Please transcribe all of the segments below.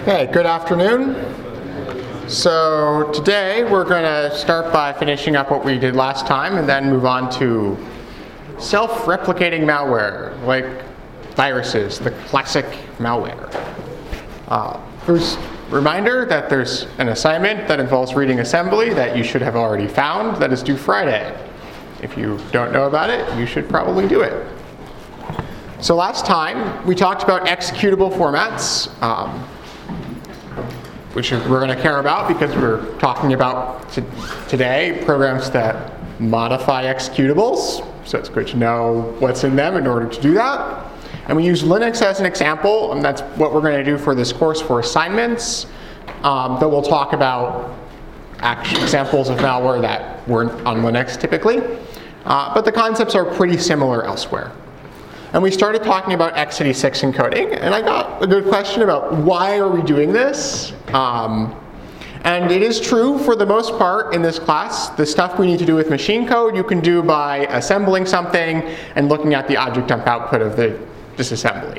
Hey, good afternoon. So today we're going to start by finishing up what we did last time and then move on to self-replicating malware, like viruses, the classic malware. First reminder that there's an assignment that involves reading assembly that you should have already found that is due Friday. If you don't know about it, you should probably do it. So last time we talked about executable formats, which we're going to care about because we're talking about today programs that modify executables. So it's good to know what's in them in order to do that. And we use Linux as an example, and that's what we're going to do for this course for assignments. Though we'll talk about examples of malware that weren't on Linux typically. But the concepts are pretty similar elsewhere. And we started talking about x86 encoding, and I got a good question about why are we doing this? And it is true for the most part in this class, the stuff we need to do with machine code you can do by assembling something and looking at the object dump output of the disassembly.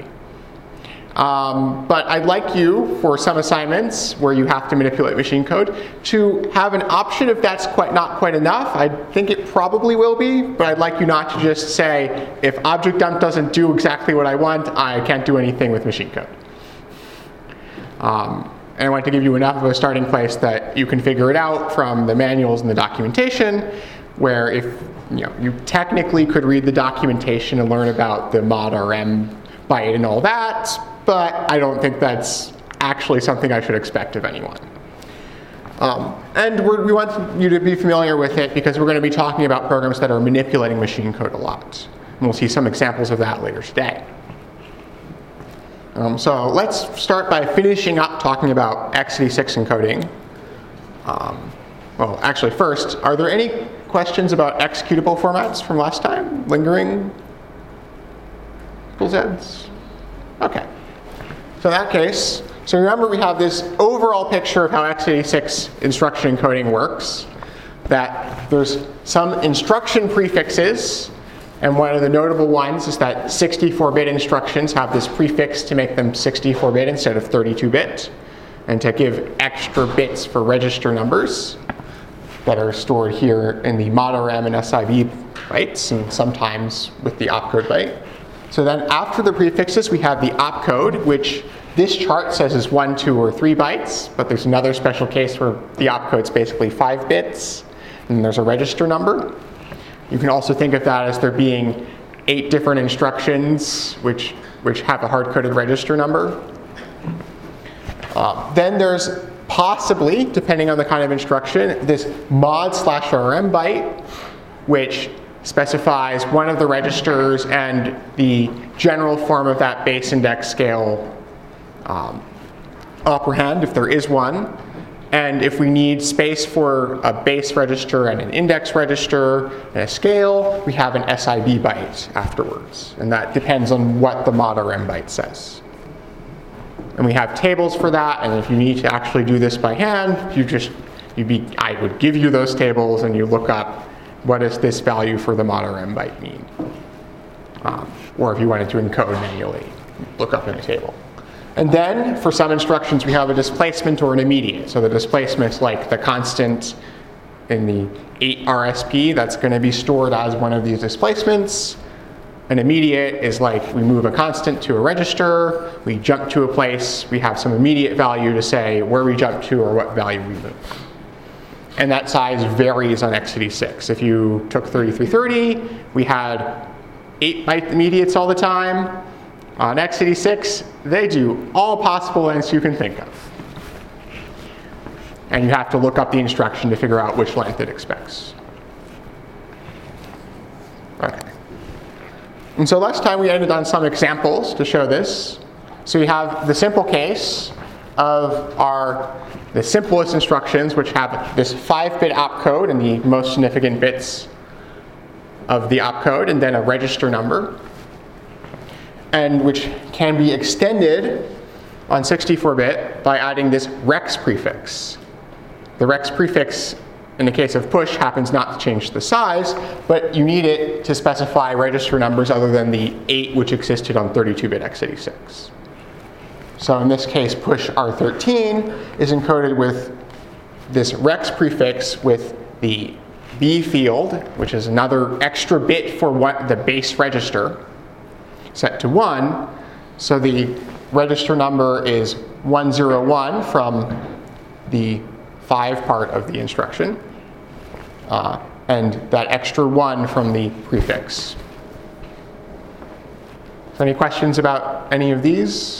But I'd like you, for some assignments where you have to manipulate machine code, to have an option if that's not quite enough. I think it probably will be, but I'd like you not to just say, if object dump doesn't do exactly what I want, I can't do anything with machine code. And I want to give you enough of a starting place that you can figure it out from the manuals and the documentation, where if you technically could read the documentation and learn about the mod RM byte and all that, but I don't think that's actually something I should expect of anyone. And we want you to be familiar with it because we're going to be talking about programs that are manipulating machine code a lot. And we'll see some examples of that later today. So let's start by finishing up talking about x86 encoding. Well, actually first, are there any questions about executable formats from last time? Lingering? Zeds? Okay. So in that case, so remember we have this overall picture of how x86 instruction encoding works, that there's some instruction prefixes, and one of the notable ones is that 64-bit instructions have this prefix to make them 64-bit instead of 32-bit, and to give extra bits for register numbers that are stored here in the mod RM and SIB bytes, and sometimes with the opcode byte. So then after the prefixes, we have the opcode, which this chart says is 1, 2, or 3 bytes, but there's another special case where the opcode's basically 5 bits, and there's a register number. You can also think of that as there being 8 different instructions which have a hard-coded register number. Then there's possibly, depending on the kind of instruction, this mod/RM byte, which specifies one of the registers and the general form of that base index scale operand, if there is one. And if we need space for a base register and an index register and a scale, we have an SIB byte afterwards. And that depends on what the mod RM byte says. And we have tables for that, and if you need to actually do this by hand, I would give you those tables and you look up what does this value for the mod RM byte mean. Or if you wanted to encode manually, look up in the table. And then, for some instructions, we have a displacement or an immediate. So the displacement's like the constant in the 8 RSP that's going to be stored as one of these displacements. An immediate is like we move a constant to a register, we jump to a place, we have some immediate value to say where we jump to or what value we move. And that size varies on x86. If you took 3330, we had 8 byte immediates all the time. On x86, they do all possible lengths you can think of. And you have to look up the instruction to figure out which length it expects. Okay. And so last time we ended on some examples to show this. So we have the simple case of the simplest instructions, which have this 5-bit opcode and the most significant bits of the opcode, and then a register number, and which can be extended on 64-bit by adding this rex prefix. The rex prefix, in the case of push, happens not to change the size, but you need it to specify register numbers other than the 8 which existed on 32-bit x86. So in this case, push R13 is encoded with this rex prefix with the B field, which is another extra bit for what the base register, set to 1. So the register number is 101 from the 5 part of the instruction, and that extra 1 from the prefix. So any questions about any of these?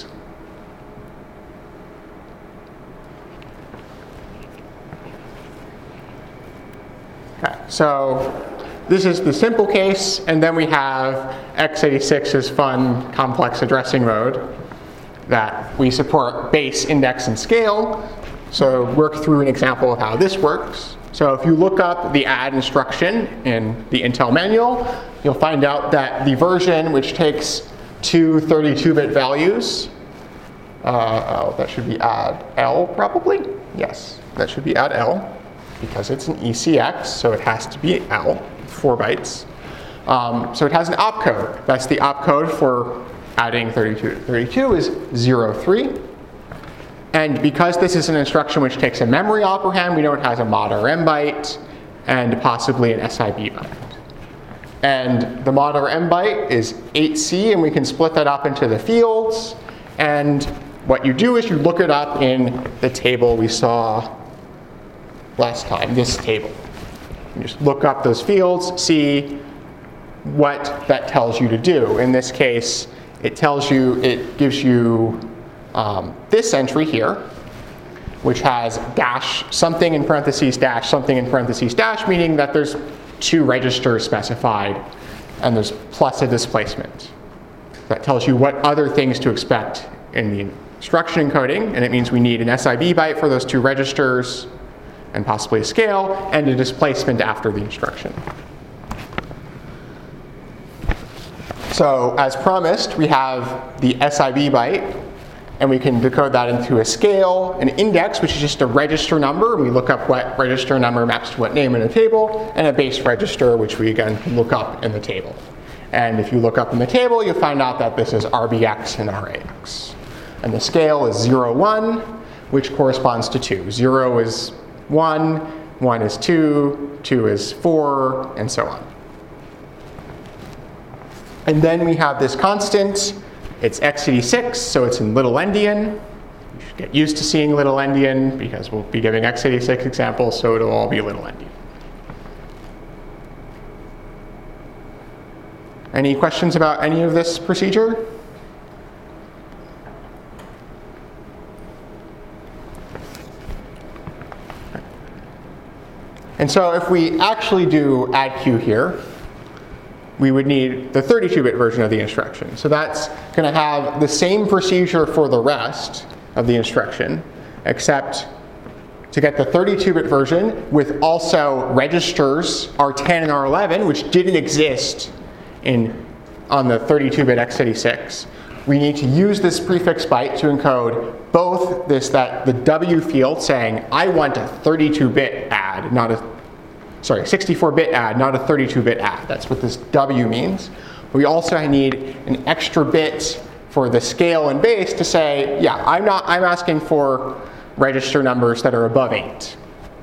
Okay, so this is the simple case, and then we have x86's fun complex addressing mode that we support base, index, and scale. So work through an example of how this works. So if you look up the add instruction in the Intel manual, you'll find out that the version which takes 2 32-bit values, that should be add L probably? Yes, that should be add L because it's an ECX, so it has to be L, 4 bytes. So it has an opcode. That's the opcode for adding 32 to 32 is 03. And because this is an instruction which takes a memory operand, we know it has a mod RM byte and possibly an SIB byte. And the mod RM byte is 8C, and we can split that up into the fields. And what you do is you look it up in the table we saw last time, this table. You just look up those fields, see what that tells you to do. In this case, it gives you this entry here, which has dash something in parentheses dash something in parentheses dash, meaning that there's 2 registers specified and there's plus a displacement. That tells you what other things to expect in the instruction encoding, and it means we need an SIB byte for those 2 registers and possibly a scale and a displacement after the instruction. So as promised, we have the SIB byte, and we can decode that into a scale, an index, which is just a register number, and we look up what register number maps to what name in a table, and a base register, which we again look up in the table. And if you look up in the table, you'll find out that this is RBX and RAX. And the scale is 0, 1, which corresponds to 2. 0 is 1, 1 is 2, 2 is 4, and so on. And then we have this constant. It's x86, so it's in little endian. You should get used to seeing little endian because we'll be giving x86 examples, so it'll all be little endian. Any questions about any of this procedure? And so if we actually do add Q here, we would need the 32-bit version of the instruction. So that's going to have the same procedure for the rest of the instruction, except to get the 32-bit version with also registers R10 and R11, which didn't exist on the 32-bit x86. We need to use this prefix byte to encode both the W field saying, I want a 32-bit add, not a 64-bit add, not a 32-bit add. That's what this W means. We also need an extra bit for the scale and base to say, yeah, I'm asking for register numbers that are above 8.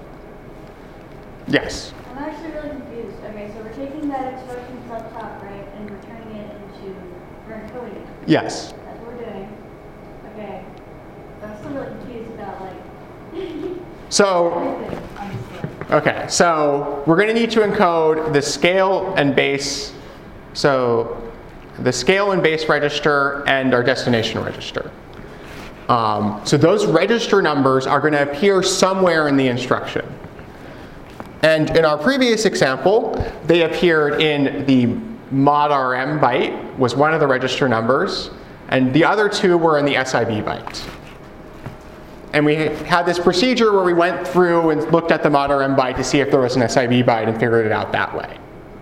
Yes? I'm actually really confused. Okay, so we're taking that instruction subtop, right, and we're turning it into, we're encoding it. Yes. That's what we're doing. Okay. But I'm still really confused about, like, So, everything on the scale. okay, so we're going to need to encode the scale and base, so the scale and base register and our destination register. So those register numbers are going to appear somewhere in the instruction. And in our previous example, they appeared in the mod RM byte, was one of the register numbers, and the other 2 were in the SIB byte. And we had this procedure where we went through and looked at the mod RM byte to see if there was an SIB byte and figured it out that way.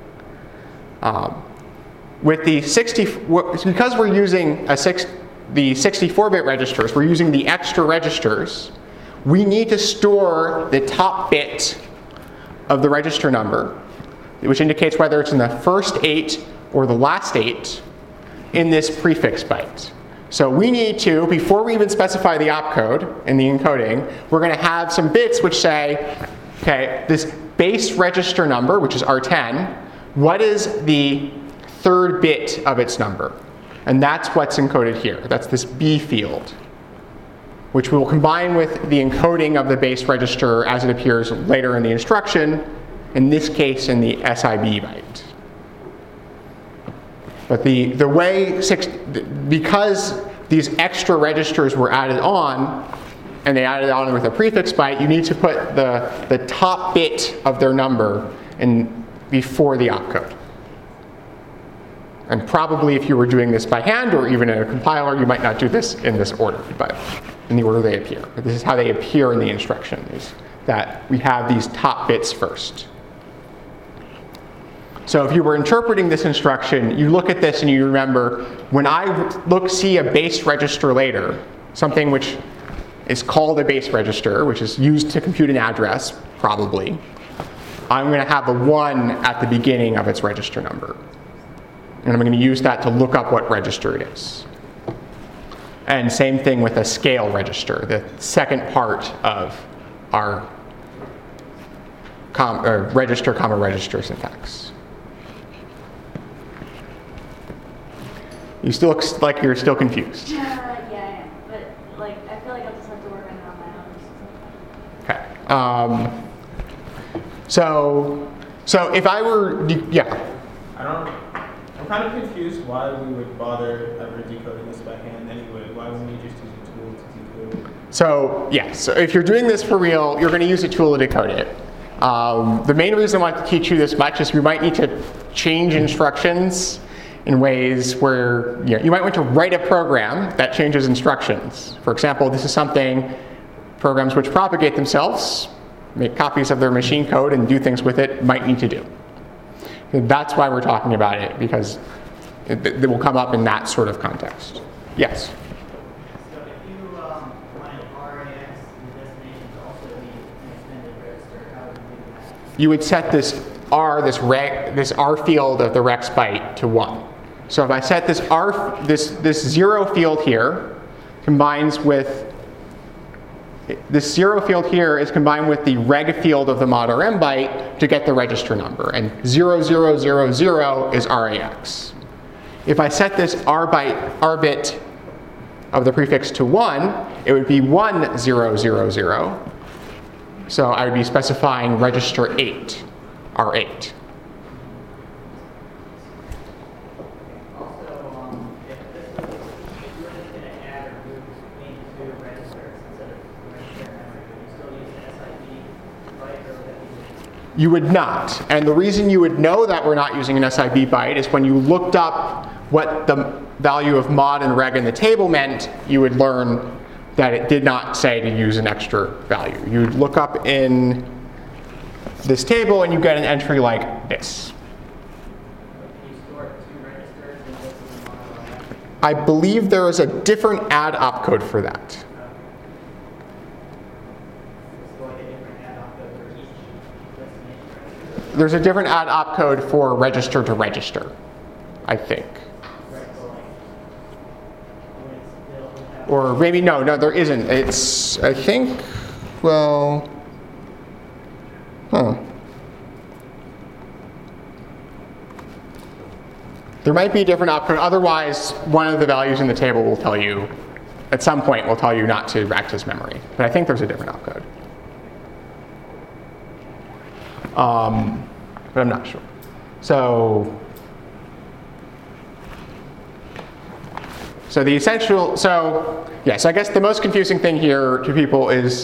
With the because we're using the 64-bit registers, we're using the extra registers, we need to store the top bit of the register number, which indicates whether it's in the first 8 or the last 8, in this prefix byte. So we need to, before we even specify the opcode in the encoding, we're going to have some bits which say, okay, this base register number, which is R10, what is the third bit of its number? And that's what's encoded here. That's this B field, which we will combine with the encoding of the base register as it appears later in the instruction, in this case in the SIB byte. But the way, because these extra registers were added on, and they added on with a prefix byte, you need to put the top bit of their number in before the opcode. And probably if you were doing this by hand or even in a compiler, you might not do this in this order, but in the order they appear. But this is how they appear in the instruction, is that we have these top bits first. So if you were interpreting this instruction, you look at this and you remember, when I see a base register later, something which is called a base register, which is used to compute an address, probably, I'm going to have a 1 at the beginning of its register number. And I'm going to use that to look up what register it is. And same thing with a scale register, the second part of our register, comma, register syntax. You still look like you're still confused. Yeah, I am. But like, I feel like I'll just have to work on it on my own. Okay. So if I were, yeah. I'm kind of confused why we would bother ever decoding this by hand anyway. Why wouldn't we just use a tool to decode it? So yes, so if you're doing this for real, you're going to use a tool to decode it. The main reason I want to teach you this much is we might need to change instructions in ways where you might want to write a program that changes instructions. For example, this is something programs which propagate themselves, make copies of their machine code and do things with it, might need to do. That's why we're talking about it, because it will come up in that sort of context. Yes? So if you wanted RAX, the destination to also be an extended register, how would you do that? You would set this R, this R field of the rex byte to 1. So if I set this R, this 0 field here combines with this 0 field here is combined with the reg field of the mod RM byte to get the register number, and 0000 is RAX. If I set this R bit of the prefix to 1, it would be 1000. So I would be specifying register 8, R8. You would not. And the reason you would know that we're not using an SIB byte is when you looked up what the value of mod and reg in the table meant, you would learn that it did not say to use an extra value. You would look up in this table and you get an entry like this. I believe there is a different add opcode for that. There's a different add opcode for register to register, I think. Or maybe, no, there isn't. It's, I think, well, there might be a different opcode. Otherwise, one of the values in the table will tell you, at some point, will tell you not to access memory. But I think there's a different opcode. But I'm not sure. So the essential, so I guess the most confusing thing here to people is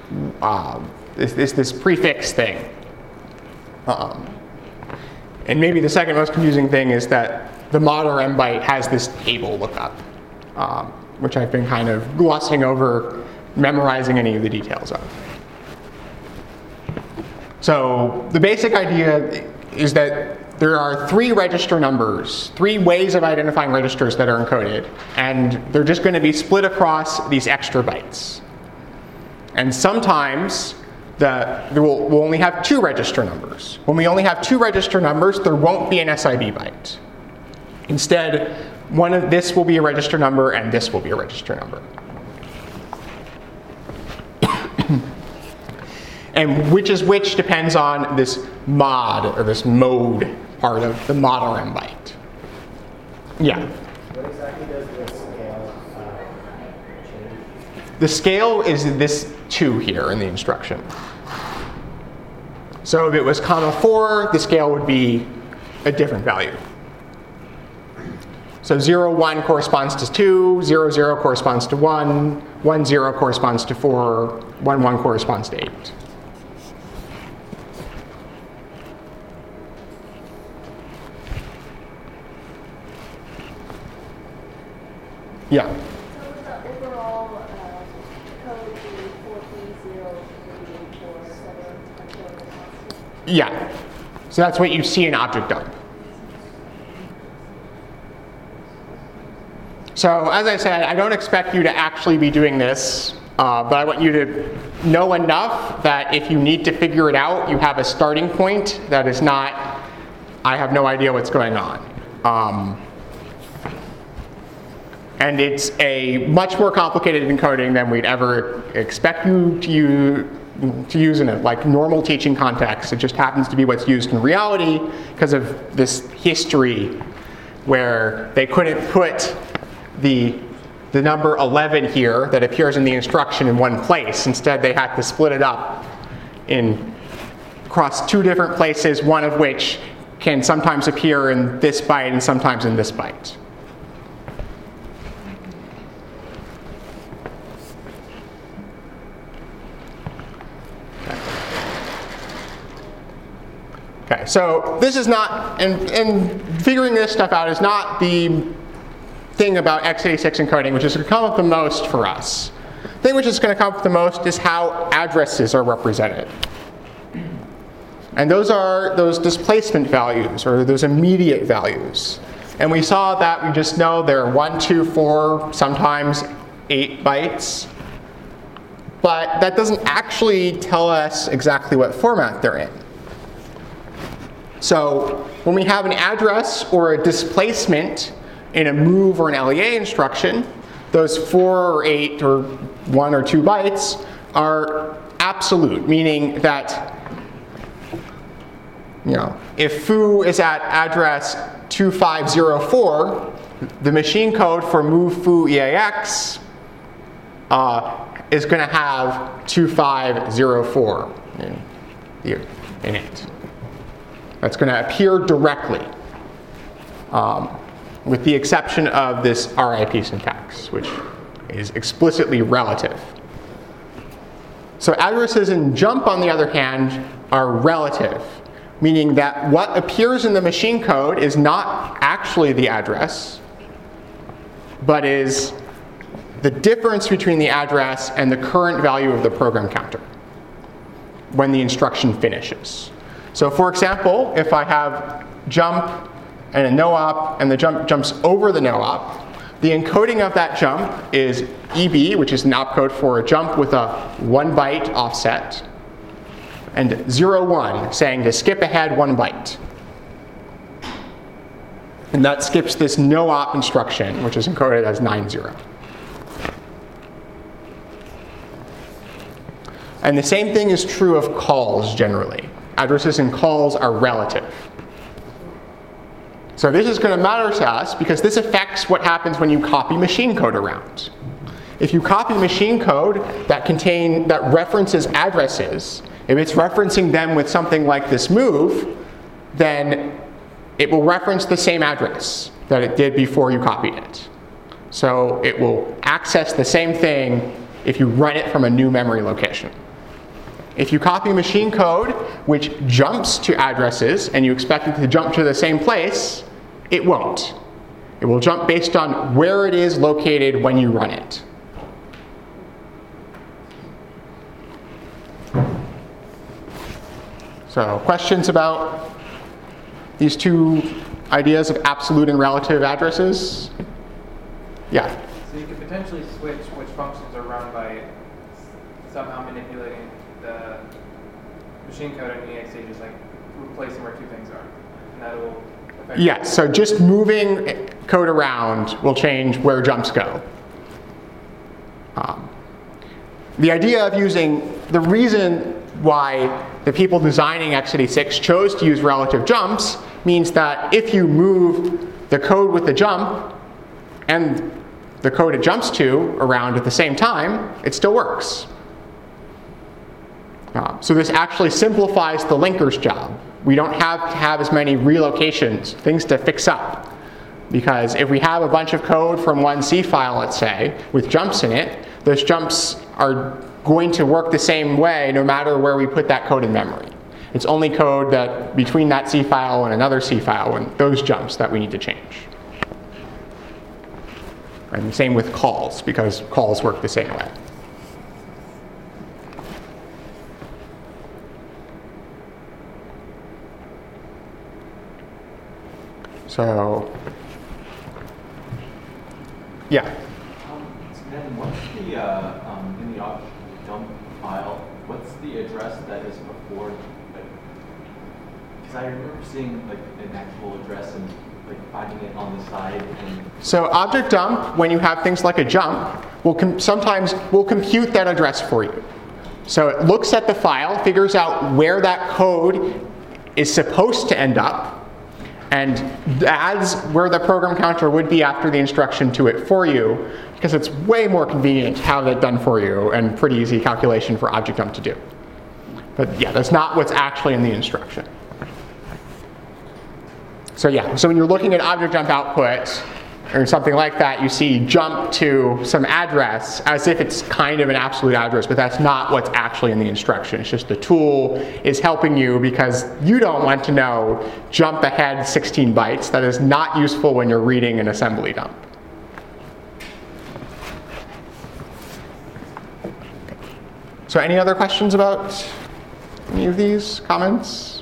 this prefix thing. And maybe the second most confusing thing is that the mod RM byte has this table lookup, which I've been kind of glossing over, memorizing any of the details of. So the basic idea is that there are 3 register numbers, 3 ways of identifying registers that are encoded, and they're just going to be split across these extra bytes. And sometimes we'll only have 2 register numbers. When we only have 2 register numbers, there won't be an SIB byte. Instead, one of this will be a register number and this will be a register number. And which is which depends on this mod or this mode part of the mod RM byte. Yeah. What exactly does the scale change? The scale is this 2 here in the instruction. So if it was comma 4, the scale would be a different value. So 0, 1 corresponds to 2, 0, 0 corresponds to 1, 1, 0 corresponds to 4, 1, 1 corresponds to 8. Yeah. So would the overall code be 4303847 until the constant? Yeah. So that's what you see an object of. So as I said, I don't expect you to actually be doing this, but I want you to know enough that if you need to figure it out, you have a starting point that is not, I have no idea what's going on. And it's a much more complicated encoding than we'd ever expect you to use in a normal teaching context. It just happens to be what's used in reality because of this history where they couldn't put the number 11 here that appears in the instruction in one place. Instead, they had to split it up across 2 different places, one of which can sometimes appear in this byte and sometimes in this byte. Okay, so this is not, and figuring this stuff out is not the thing about x86 encoding, which is going to come up the most for us. The thing which is going to come up the most is how addresses are represented. And those are those displacement values, or those immediate values. And we saw that we just know they're 1, 2, 4, sometimes 8 bytes. But that doesn't actually tell us exactly what format they're in. So when we have an address or a displacement in a move or an LEA instruction, those 4 or 8 or 1 or 2 bytes are absolute, meaning that if foo is at address 2504, the machine code for move foo EAX is going to have 2504 in it. That's going to appear directly, with the exception of this RIP syntax, which is explicitly relative. So addresses in jump, on the other hand, are relative, meaning that what appears in the machine code is not actually the address, but is the difference between the address and the current value of the program counter when the instruction finishes. So for example, if I have jump and a no-op and the jump jumps over the no-op, the encoding of that jump is EB, which is an opcode for a jump with a 1 byte offset, and 0, 1, saying to skip ahead 1 byte. And that skips this no-op instruction, which is encoded as 90. And the same thing is true of calls generally. Addresses and calls are relative. So this is going to matter to us because this affects what happens when you copy machine code around. If you copy machine code that references addresses, if it's referencing them with something like this move, then it will reference the same address that it did before you copied it. So it will access the same thing if you run it from a new memory location. If you copy machine code which jumps to addresses and you expect it to jump to the same place, it won't. It will jump based on where it is located when you run it. So questions about these 2 ideas of absolute and relative addresses? Yeah? So you could potentially switch which functions are run by somehow manipulating the machine code in EXE, just like replacing where 2 things are. And that will Yes, so just moving code around will change where jumps go. The idea of the reason why the people designing x86 chose to use relative jumps means that if you move the code with the jump and the code it jumps to around at the same time, it still works. So this actually simplifies the linker's job. We don't have to have as many relocations, things to fix up. Because if we have a bunch of code from one C file, let's say, with jumps in it, those jumps are going to work the same way no matter where we put that code in memory. It's only code that between that C file and another C file and those jumps that we need to change. And same with calls, because calls work the same way. So, yeah. Then what's the in the object dump file? What's the address that is before? Because I remember seeing like an actual address and like finding it on the side. So object dump, when you have things like a jump, sometimes will compute that address for you. So it looks at the file, figures out where that code is supposed to end up, and adds where the program counter would be after the instruction to it for you, because it's way more convenient to have that done for you and pretty easy calculation for object dump to do. But yeah, that's not what's actually in the instruction. So yeah, so when you're looking at object dump output or something like that, you see jump to some address as if it's kind of an absolute address, but that's not what's actually in the instruction. It's just the tool is helping you because you don't want to know jump ahead 16 bytes. That is not useful when you're reading an assembly dump. So any other questions about any of these comments?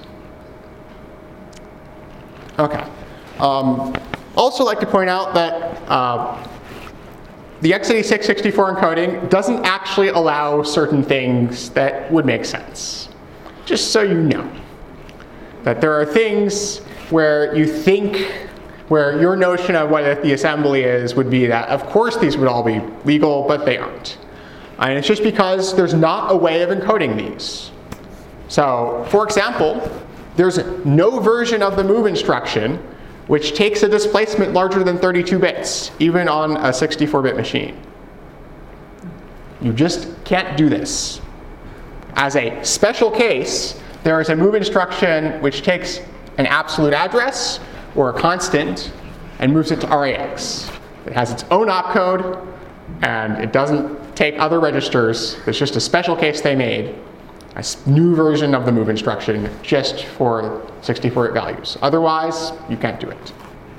Okay. Also like to point out that the x86 64 encoding doesn't actually allow certain things that would make sense. Just so you know. That there are things where you think, where your notion of what the assembly is would be that, of course these would all be legal, but they aren't. And it's just because there's not a way of encoding these. So, for example, there's no version of the move instruction which takes a displacement larger than 32 bits, even on a 64-bit machine. You just can't do this. As a special case, there is a move instruction which takes an absolute address or a constant and moves it to RAX. It has its own opcode, and it doesn't take other registers. It's just a special case they made. A new version of the move instruction just for 64-bit values. Otherwise, you can't do it.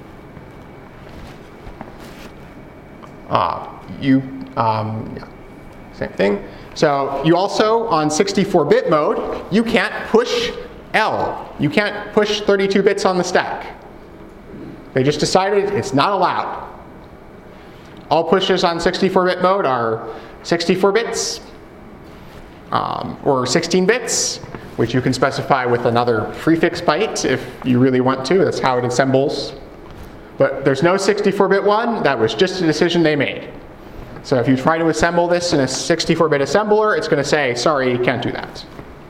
Yeah, same thing. So you also, on 64-bit mode, you can't push L. You can't push 32 bits on the stack. They just decided it's not allowed. All pushes on 64-bit mode are 64 bits, or 16 bits, which you can specify with another prefix byte if you really want to. That's how it assembles. But there's no 64-bit one. That was just a decision they made. So if you try to assemble this in a 64-bit assembler, it's going to say, sorry, you can't do that.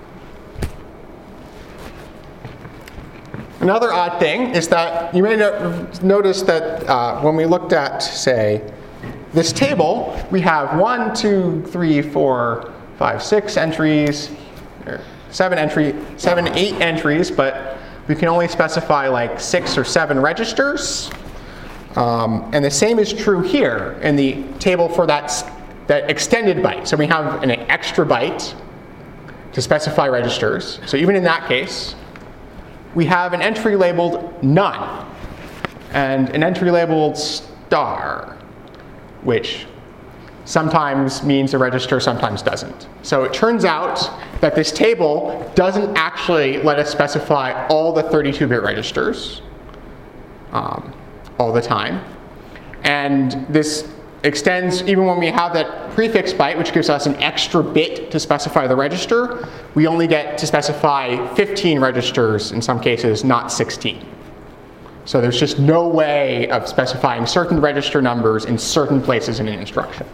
Another odd thing is that you may notice that when we looked at, say, this table, we have 1, 2, 3, 4, 5, 6 entries, or 7, 8 entries, but we can only specify like 6 or 7 registers. And the same is true here in the table for that extended byte. So we have an extra byte to specify registers. So even in that case, we have an entry labeled none and an entry labeled star, which sometimes means a register, sometimes doesn't. So it turns out that this table doesn't actually let us specify all the 32-bit registers all the time. And this extends even when we have that prefix byte, which gives us an extra bit to specify the register. We only get to specify 15 registers in some cases, not 16. So there's just no way of specifying certain register numbers in certain places in an instruction.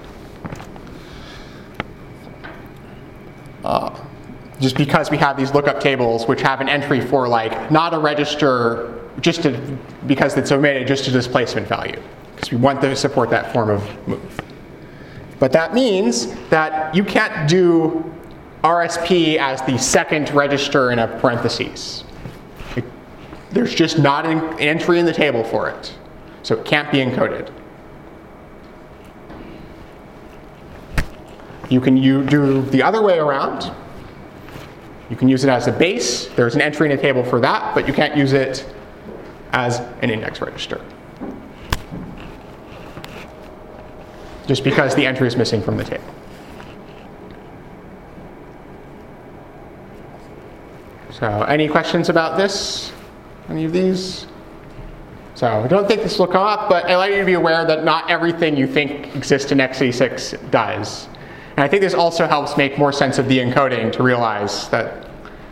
Just because we have these lookup tables which have an entry for like not a register just because it's omitted, just a displacement value, because we want to support that form of move. But that means that you can't do RSP as the second register in a parentheses. There's just not an entry in the table for it, so it can't be encoded. You can do the other way around. You can use it as a base. There's an entry in the table for that, but you can't use it as an index register, just because the entry is missing from the table. So any questions about this? Any of these? So I don't think this will come up, but I'd like you to be aware that not everything you think exists in x86 does. And I think this also helps make more sense of the encoding to realize that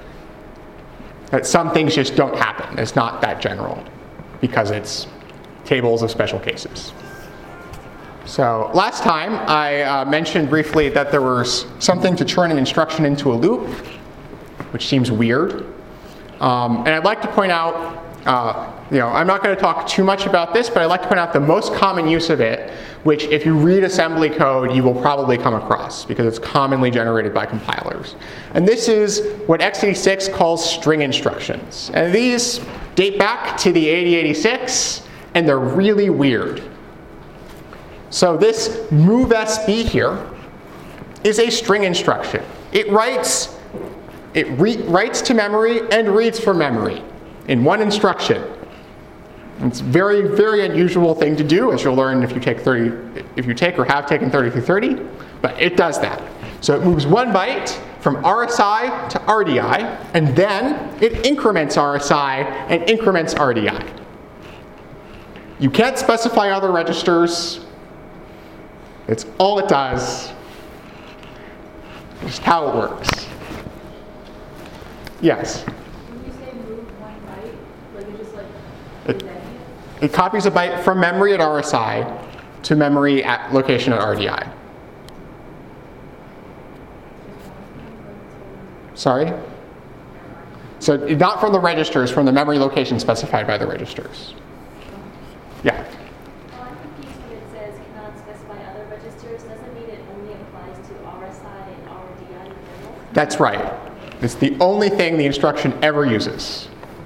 some things just don't happen. It's not that general because it's tables of special cases. So last time I mentioned briefly that there was something to turn an instruction into a loop, which seems weird. And I'd like to point out, I'm not going to talk too much about this, but I'd like to point out the most common use of it, which if you read assembly code, you will probably come across because it's commonly generated by compilers. And this is what x86 calls string instructions. And these date back to the 8086, and they're really weird. So this movesb here is a string instruction. It writes to memory and reads from memory in one instruction. It's a very, very unusual thing to do, as you'll learn if you take or have taken 30-30, but it does that. So it moves 1 byte from RSI to RDI, and then it increments RSI and increments RDI. You can't specify other registers. It's all it does. Just how it works. Yes? When you say move 1 byte, like it just like, It copies a byte from memory at RSI to memory at location at RDI. Sorry? So not from the registers, from the memory location specified by the registers. Yeah? Well, I'm confused when it says cannot specify other registers. Doesn't mean it only applies to RSI and RDI in general? That's right. It's the only thing the instruction ever uses.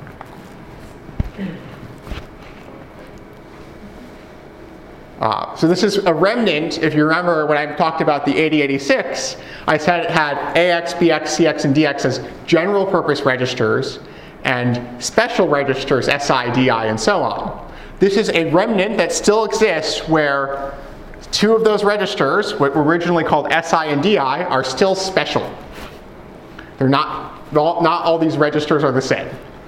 So this is a remnant. If you remember when I talked about the 8086, I said it had AX, BX, CX, and DX as general purpose registers and special registers, SI, DI, and so on. This is a remnant that still exists where 2 of those registers, what were originally called SI and DI, are still special. They're not all these registers are the same.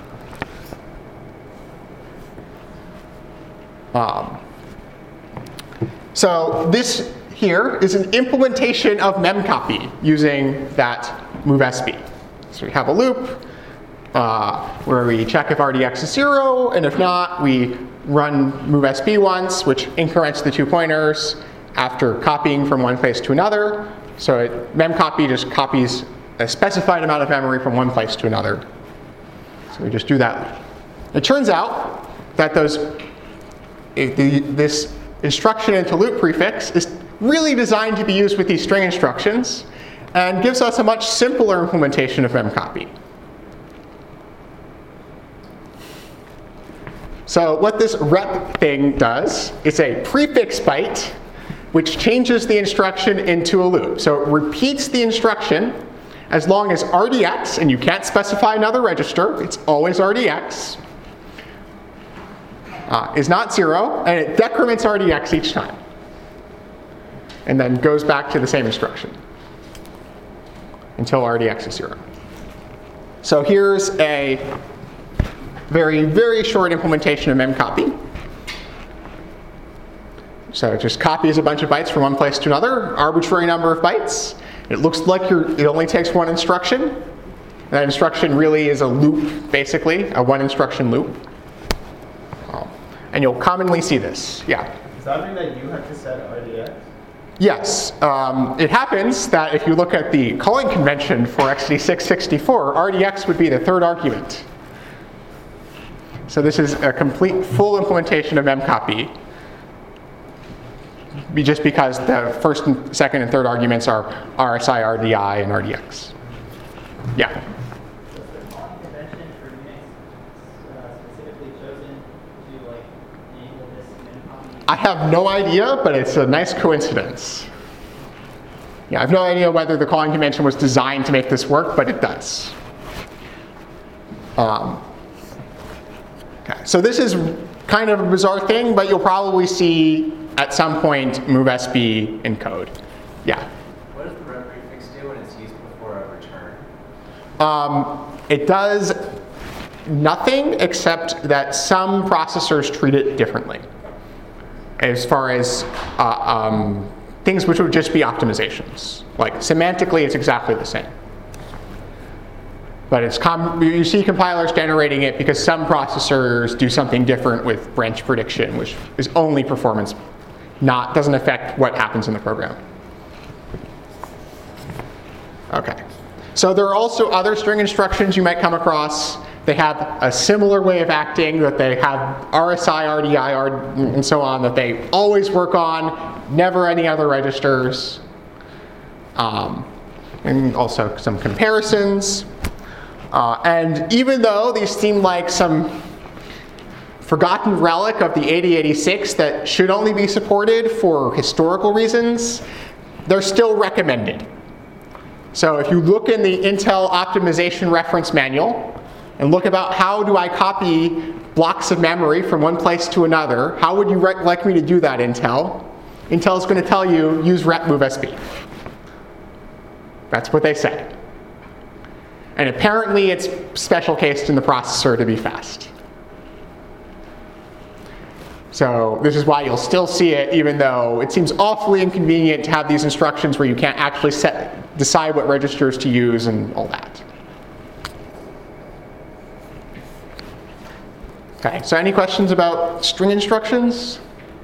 So this here is an implementation of memcopy using that movesb. So we have a loop where we check if RDX is 0, and if not, we run movesb once, which increments the 2 pointers after copying from one place to another. So memcopy just copies a specified amount of memory from one place to another. So we just do that. It turns out that this instruction into loop prefix is really designed to be used with these string instructions and gives us a much simpler implementation of memcopy. So what this rep thing does is a prefix byte which changes the instruction into a loop. So it repeats the instruction as long as RDX, and you can't specify another register, it's always RDX, is not 0, and it decrements RDX each time. And then goes back to the same instruction until RDX is 0. So here's a very, very short implementation of memcopy. So it just copies a bunch of bytes from one place to another, arbitrary number of bytes. It looks like it only takes one instruction. And that instruction really is a loop, basically, a one instruction loop. And you'll commonly see this, yeah. Does that mean that you have to set RDX? Yes, it happens that if you look at the calling convention for x86-64, RDX would be the third argument. So this is a complete full implementation of memcopy, just because the first, and second, and third arguments are RSI, RDI, and RDX. Yeah. Was the calling convention for Unix specifically chosen to like enable this memcopy? I have no idea, but it's a nice coincidence. Yeah, I have no idea whether the calling convention was designed to make this work, but it does. Okay, so this is kind of a bizarre thing, but you'll probably see at some point MoveSB in code. Yeah. What does the run prefix do when it's used before a return? It does nothing except that some processors treat it differently as far as things which would just be optimizations. Like semantically, it's exactly the same. But it's you see compilers generating it because some processors do something different with branch prediction, which is only performance, doesn't affect what happens in the program. Okay. So there are also other string instructions you might come across. They have a similar way of acting, that they have RSI, RDI, and so on, that they always work on, never any other registers. And also some comparisons. And even though these seem like some forgotten relic of the 8086 that should only be supported for historical reasons, they're still recommended. So if you look in the Intel optimization reference manual and look about how do I copy blocks of memory from one place to another, how would you like me to do that, Intel? Intel is going to tell you, use repmovesb. That's what they say. And apparently it's special cased in the processor to be fast. So this is why you'll still see it, even though it seems awfully inconvenient to have these instructions where you can't actually decide what registers to use and all that. Okay, so any questions about string instructions?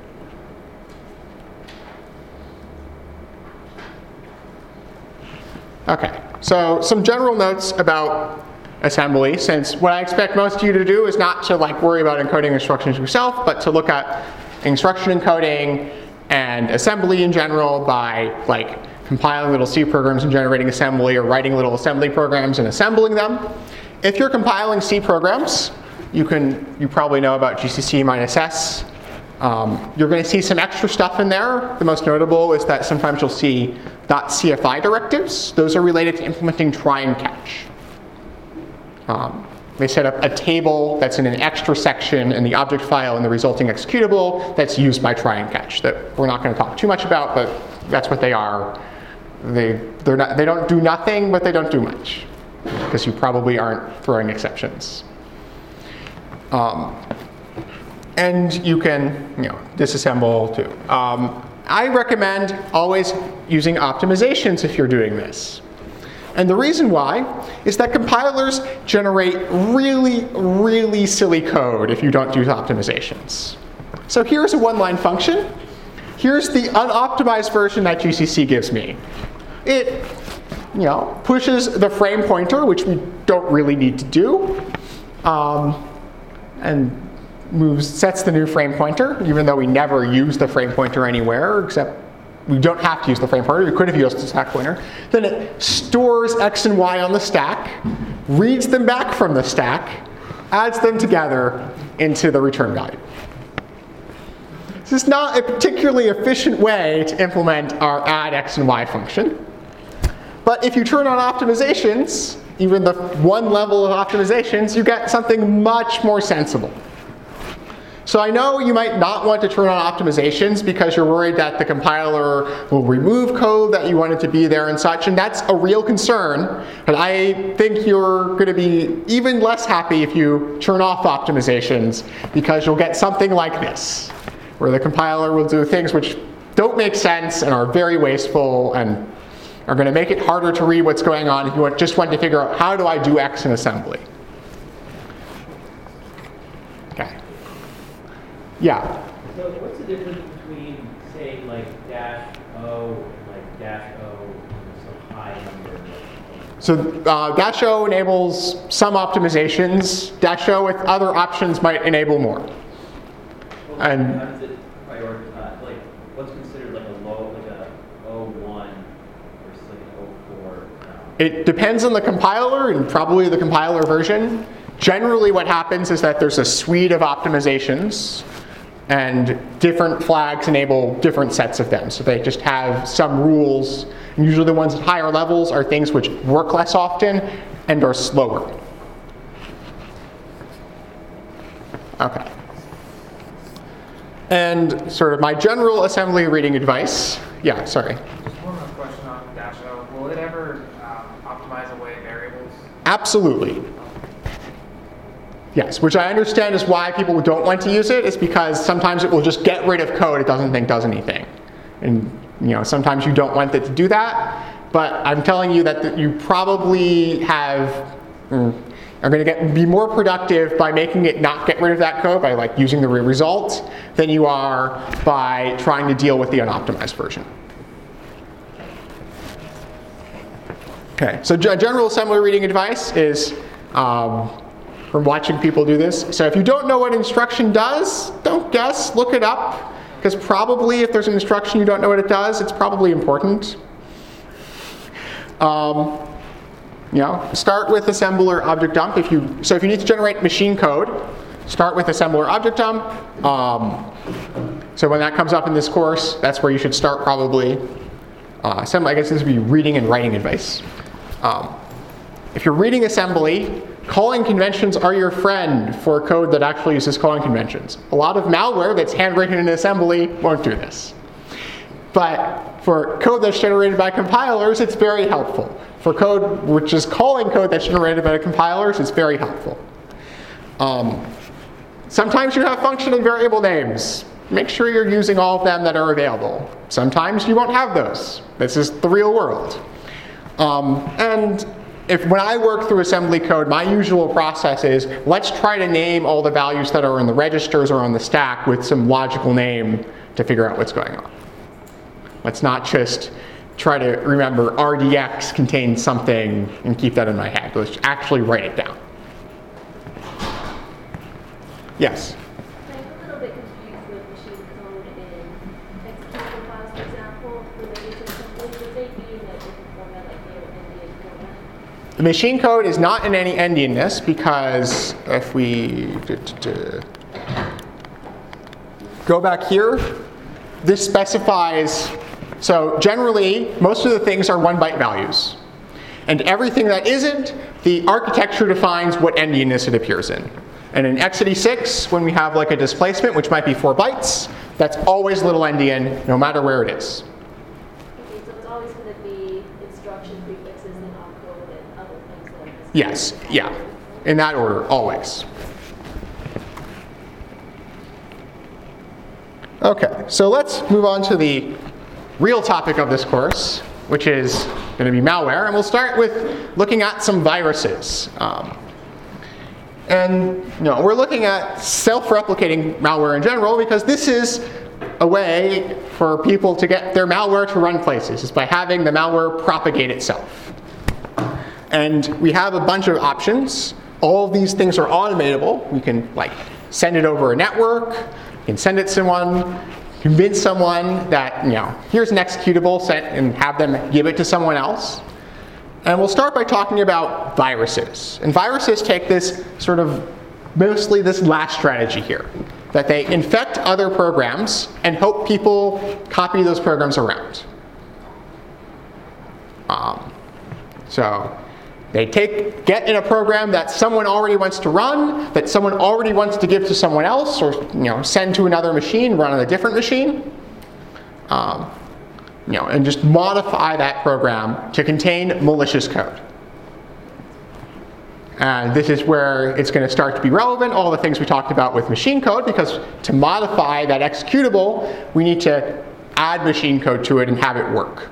Okay, so some general notes about assembly, since what I expect most of you to do is not to worry about encoding instructions yourself, but to look at instruction encoding and assembly in general by compiling little C programs and generating assembly, or writing little assembly programs and assembling them. If you're compiling C programs, you probably know about GCC-S. You're going to see some extra stuff in there. The most notable is that sometimes you'll see .cfi directives. Those are related to implementing try and catch. They set up a table that's in an extra section in the object file and the resulting executable that's used by try and catch, that we're not going to talk too much about, but that's what they are. They don't do nothing, but they don't do much, because you probably aren't throwing exceptions. And you can disassemble too. I recommend always using optimizations if you're doing this. And the reason why is that compilers generate really, really silly code if you don't use optimizations. So here's a one-line function. Here's the unoptimized version that GCC gives me. It pushes the frame pointer, which we don't really need to do, and sets the new frame pointer, even though we never use the frame pointer anywhere, except we don't have to use the frame pointer. We could have used the stack pointer. Then it stores X and Y on the stack, reads them back from the stack, adds them together into the return value. This is not a particularly efficient way to implement our add X and Y function. But if you turn on optimizations, even the one level of optimizations, you get something much more sensible. So I know you might not want to turn on optimizations because you're worried that the compiler will remove code that you want it to be there and such, and that's a real concern. And I think you're going to be even less happy if you turn off optimizations, because you'll get something like this, where the compiler will do things which don't make sense and are very wasteful and are going to make it harder to read what's going on if you just want to figure out, how do I do X in assembly? Okay. Yeah. So what's the difference between, say, like -O and like -O and some high number? So -O enables some optimizations. -O with other options might enable more. Well, And how does it prioritize? Like, what's considered like a low, like a O1 versus like an O4? it depends on the compiler and probably the compiler version. Generally what happens is that there's a suite of optimizations and different flags enable different sets of them. So they just have some rules. And usually the ones at higher levels are things which work less often and are slower. Okay. And sort of my general assembly reading advice. Yeah, sorry. Just one more question on -O. Will it ever optimize away variables? Absolutely. Yes, which I understand is why people don't want to use it, is because sometimes it will just get rid of code it doesn't think does anything. And sometimes you don't want it to do that, but I'm telling you that you probably are going to be more productive by making it not get rid of that code by like using the real result than you are by trying to deal with the unoptimized version. Okay, so general assembly reading advice is from watching people do this. So if you don't know what instruction does, don't guess, look it up. Because probably if there's an instruction you don't know what it does, it's probably important. Start with assembler object dump. So if you need to generate machine code, start with assembler object dump. So when that comes up in this course, that's where you should start probably. I guess this would be reading and writing advice. If you're reading assembly, calling conventions are your friend for code that actually uses calling conventions. A lot of malware that's handwritten in assembly won't do this. But for code that's generated by compilers, it's very helpful. For code which is calling code that's generated by compilers, it's very helpful. Sometimes you have function and variable names. Make sure you're using all of them that are available. Sometimes you won't have those. This is the real world. And when I work through assembly code, my usual process is let's try to name all the values that are in the registers or on the stack with some logical name to figure out what's going on. Let's not just try to remember RDX contains something and keep that in my head. Let's actually write it down. Yes? I'm a little bit confused with machine code in executable files, for example, related to assembly. Would they be in a different format, like they were in the format? The machine code is not in any endianness because if we go back here, this specifies, so generally most of the things are 1-byte values. And everything that isn't, the architecture defines what endianness it appears in. And in x86, when we have like a displacement, which might be 4 bytes, that's always little endian, no matter where it is. Okay, so it's always going to be instruction prefixes and opcode and other things like this. Yes, yeah, in that order, always. Okay, so let's move on to the real topic of this course, which is going to be malware. And we'll start with looking at some viruses. We're looking at self-replicating malware in general because this is a way for people to get their malware to run places, is by having the malware propagate itself. And we have a bunch of options. All of these things are automatable. We can send it over a network. We can send it to someone, convince someone that here's an executable, and have them give it to someone else. And we'll start by talking about viruses. And viruses take this sort of, mostly this last strategy here, that they infect other programs and hope people copy those programs around. So they get in a program that someone already wants to run, that someone already wants to give to someone else, or send to another machine, run on a different machine. And just modify that program to contain malicious code. And this is where it's going to start to be relevant, all the things we talked about with machine code, because to modify that executable, we need to add machine code to it and have it work.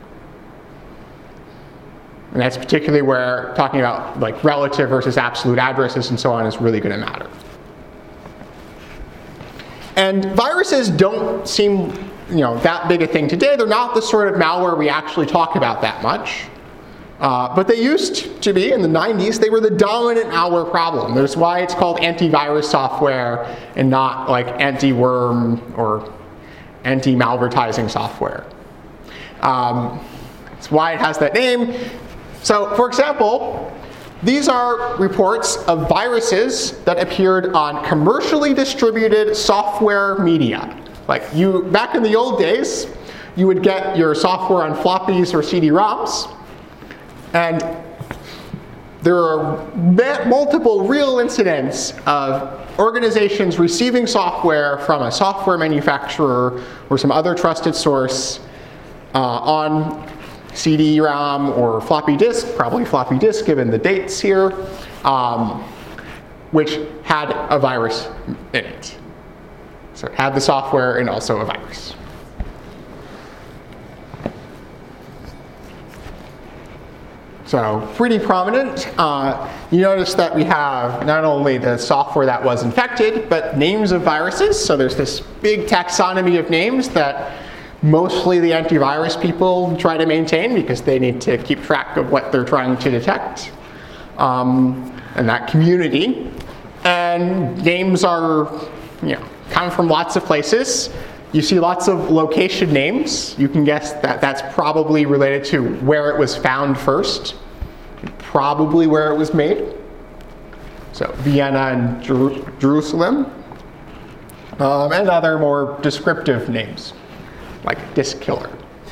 And that's particularly where talking about relative versus absolute addresses and so on is really going to matter. And And viruses don't seem that big a thing today. They're not the sort of malware we actually talk about that much. But they used to be, in the 90s, they were the dominant malware problem. That's why it's called antivirus software and not like anti-worm or anti-malvertising software. That's why it has that name. So, for example, these are reports of viruses that appeared on commercially distributed software media. Like back in the old days, you would get your software on floppies or CD-ROMs. And there are multiple real incidents of organizations receiving software from a software manufacturer or some other trusted source on CD-ROM or floppy disk, probably floppy disk given the dates here, which had a virus in it. So it had the software and also a virus. So pretty prominent. You notice that we have not only the software that was infected, but names of viruses. So there's this big taxonomy of names that mostly the antivirus people try to maintain because they need to keep track of what they're trying to detect in that community. And names are, come from lots of places. You see lots of location names. You can guess that that's probably related to where it was found first, probably where it was made. So Vienna and Jerusalem, and other more descriptive names, like disk killer.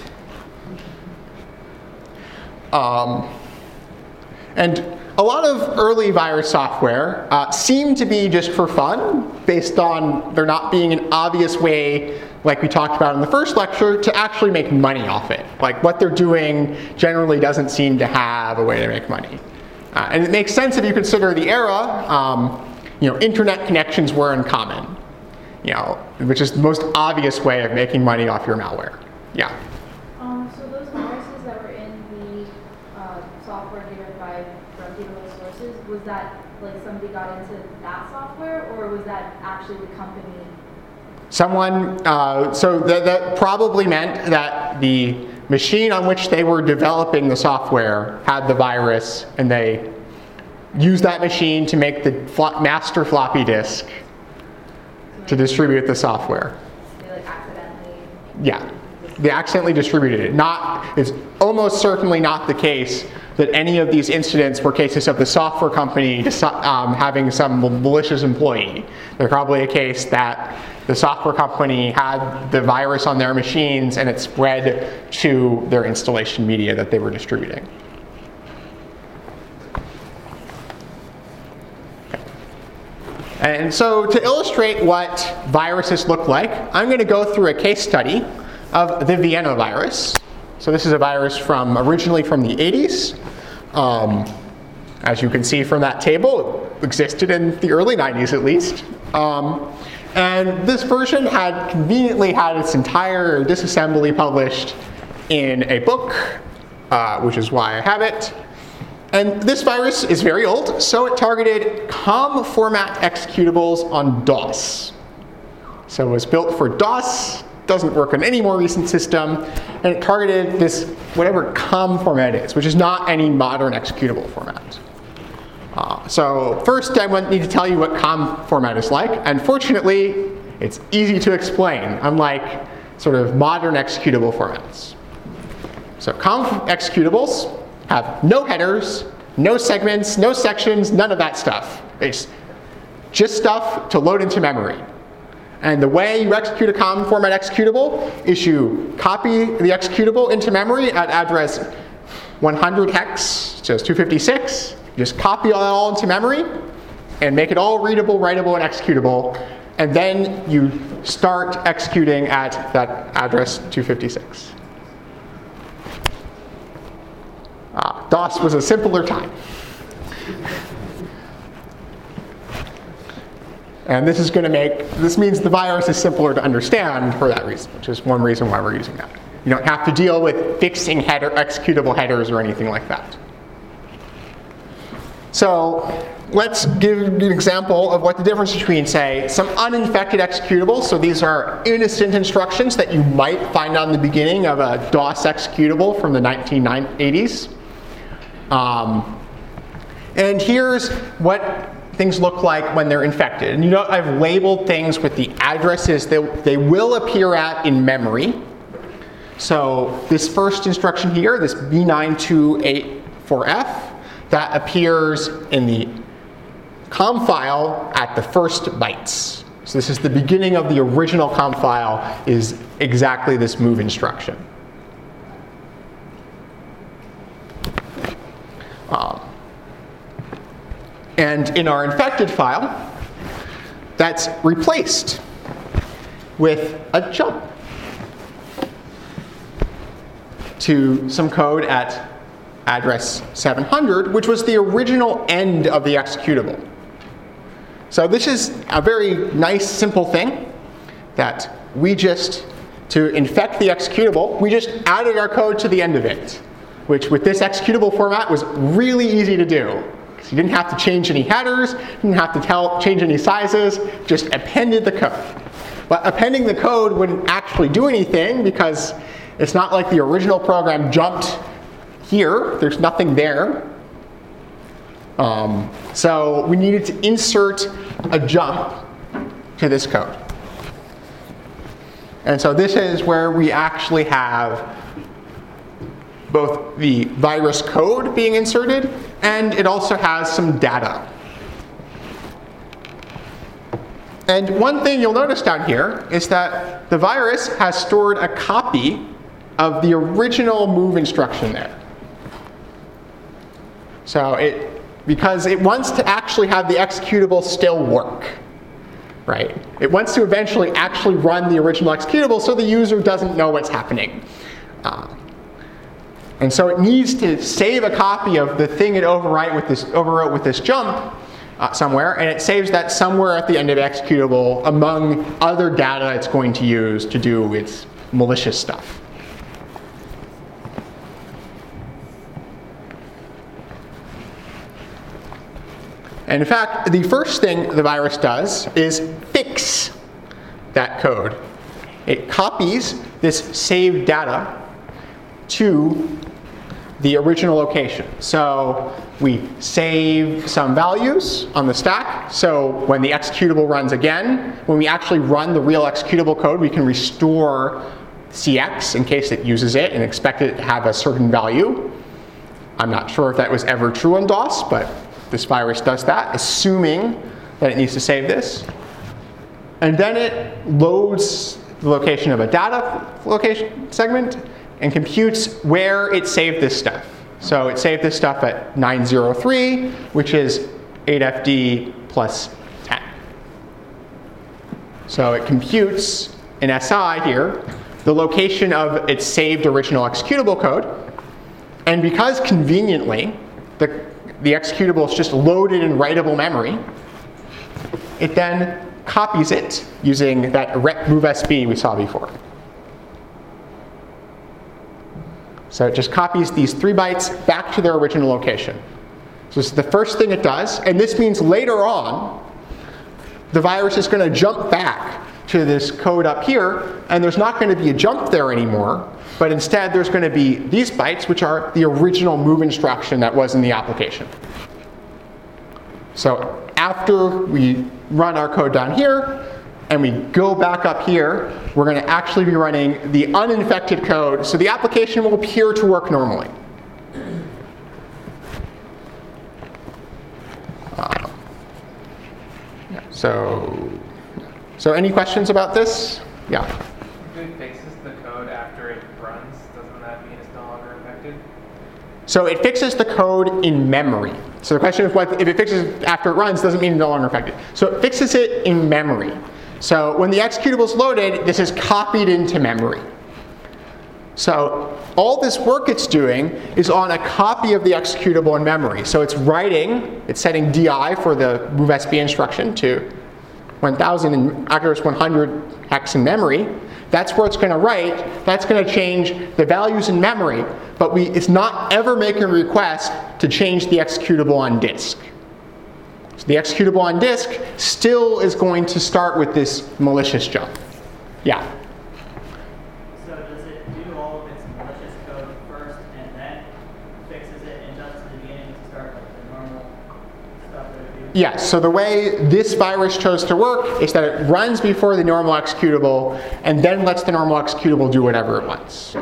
And a lot of early virus software seemed to be just for fun, based on there not being an obvious way, like we talked about in the first lecture, to actually make money off it. Like what they're doing generally doesn't seem to have a way to make money. And it makes sense if you consider the era. Internet connections were uncommon, which is the most obvious way of making money off your malware. Yeah. So those viruses that were in the software given from database sources, was that like somebody got into that software, or was that actually the company? Someone, so that probably meant that the machine on which they were developing the software had the virus, and they used that machine to make the master floppy disk to distribute the software. They like accidentally? Yeah, they accidentally distributed it. It's almost certainly not the case that any of these incidents were cases of the software company having some malicious employee. They're probably a case that the software company had the virus on their machines and it spread to their installation media that they were distributing. And so to illustrate what viruses look like, I'm going to go through a case study of the Vienna virus. So this is a virus originally from the 80s. As you can see from that table, it existed in the early 90s at least. And this version had conveniently had its entire disassembly published in a book, which is why I have it. And this virus is very old, so it targeted COM format executables on DOS. So it was built for DOS, doesn't work on any more recent system, and it targeted this whatever COM format is, which is not any modern executable format. So first I need to tell you what COM format is like, and fortunately it's easy to explain, unlike sort of modern executable formats. So COM executables have no headers, no segments, no sections, none of that stuff. It's just stuff to load into memory. And the way you execute a COM format executable is you copy the executable into memory at address 100 hex, so it's 256. You just copy it all into memory and make it all readable, writable, and executable. And then you start executing at that address 256. DOS was a simpler time. And this means the virus is simpler to understand for that reason, which is one reason why we're using that. You don't have to deal with fixing executable headers or anything like that. So let's give an example of what the difference between, say, some uninfected executables. So these are innocent instructions that you might find on the beginning of a DOS executable from the 1980s. And here's what things look like when they're infected. And you know, I've labeled things with the addresses that they will appear at in memory. So this first instruction here, this B9284F, that appears in the COM file at the first bytes. So this is the beginning of the original COM file, is exactly this move instruction. And in our infected file, that's replaced with a jump to some code at address 700, which was the original end of the executable. So this is a very nice, simple thing that we just, to infect the executable, we just added our code to the end of it, which with this executable format was really easy to do. So you didn't have to change any headers, didn't have to change any sizes, just appended the code. But appending the code wouldn't actually do anything because it's not like the original program jumped here. There's nothing there. So we needed to insert a jump to this code. And so this is where we actually have both the virus code being inserted, and it also has some data. And one thing you'll notice down here is that the virus has stored a copy of the original move instruction there. So because it wants to actually have the executable still work, right? It wants to eventually actually run the original executable so the user doesn't know what's happening. And so it needs to save a copy of the thing it overwrote with this jump somewhere, and it saves that somewhere at the end of the executable among other data it's going to use to do its malicious stuff. And in fact, the first thing the virus does is fix that code. It copies this saved data to the original location. So we save some values on the stack. So when the executable runs again, when we actually run the real executable code, we can restore CX in case it uses it and expect it to have a certain value. I'm not sure if that was ever true in DOS, but this virus does that, assuming that it needs to save this. And then it loads the location of a data location segment and computes where it saved this stuff. So it saved this stuff at 903, which is 8FD plus 10. So it computes in SI here the location of its saved original executable code. And because conveniently the executable is just loaded in writable memory, it then copies it using that rep movesb we saw before. So it just copies these 3 bytes back to their original location. So this is the first thing it does, and this means later on the virus is going to jump back to this code up here, and there's not going to be a jump there anymore, but instead there's going to be these bytes, which are the original move instruction that was in the application. So after we run our code down here, and we go back up here, we're going to actually be running the uninfected code, so the application will appear to work normally. So any questions about this? Yeah. If it fixes the code after it runs, doesn't that mean it's no longer infected? So it fixes the code in memory. So the question is, if it fixes it after it runs, doesn't mean it's no longer infected. So it fixes it in memory. So when the executable is loaded, this is copied into memory. So all this work it's doing is on a copy of the executable in memory. So it's writing, it's setting DI for the movesb instruction to 1000 and address 100 hex in memory. That's where it's going to write. That's going to change the values in memory. But it's not ever making a request to change the executable on disk. So the executable on disk still is going to start with this malicious jump. Yeah? So does it do all of its malicious code first and then fixes it and jumps to the beginning to start like the normal stuff that it do? Yes, so the way this virus chose to work is that it runs before the normal executable and then lets the normal executable do whatever it wants.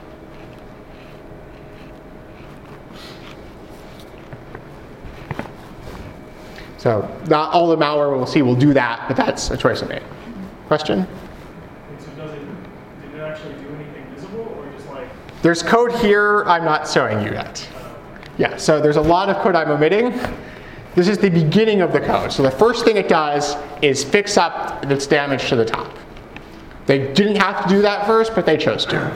So not all the malware we'll see will do that, but that's a choice I made. Question? So did it actually do anything visible, or just like? There's code here I'm not showing you yet. Yeah, so there's a lot of code I'm omitting. This is the beginning of the code. So the first thing it does is fix up its damage to the top. They didn't have to do that first, but they chose to.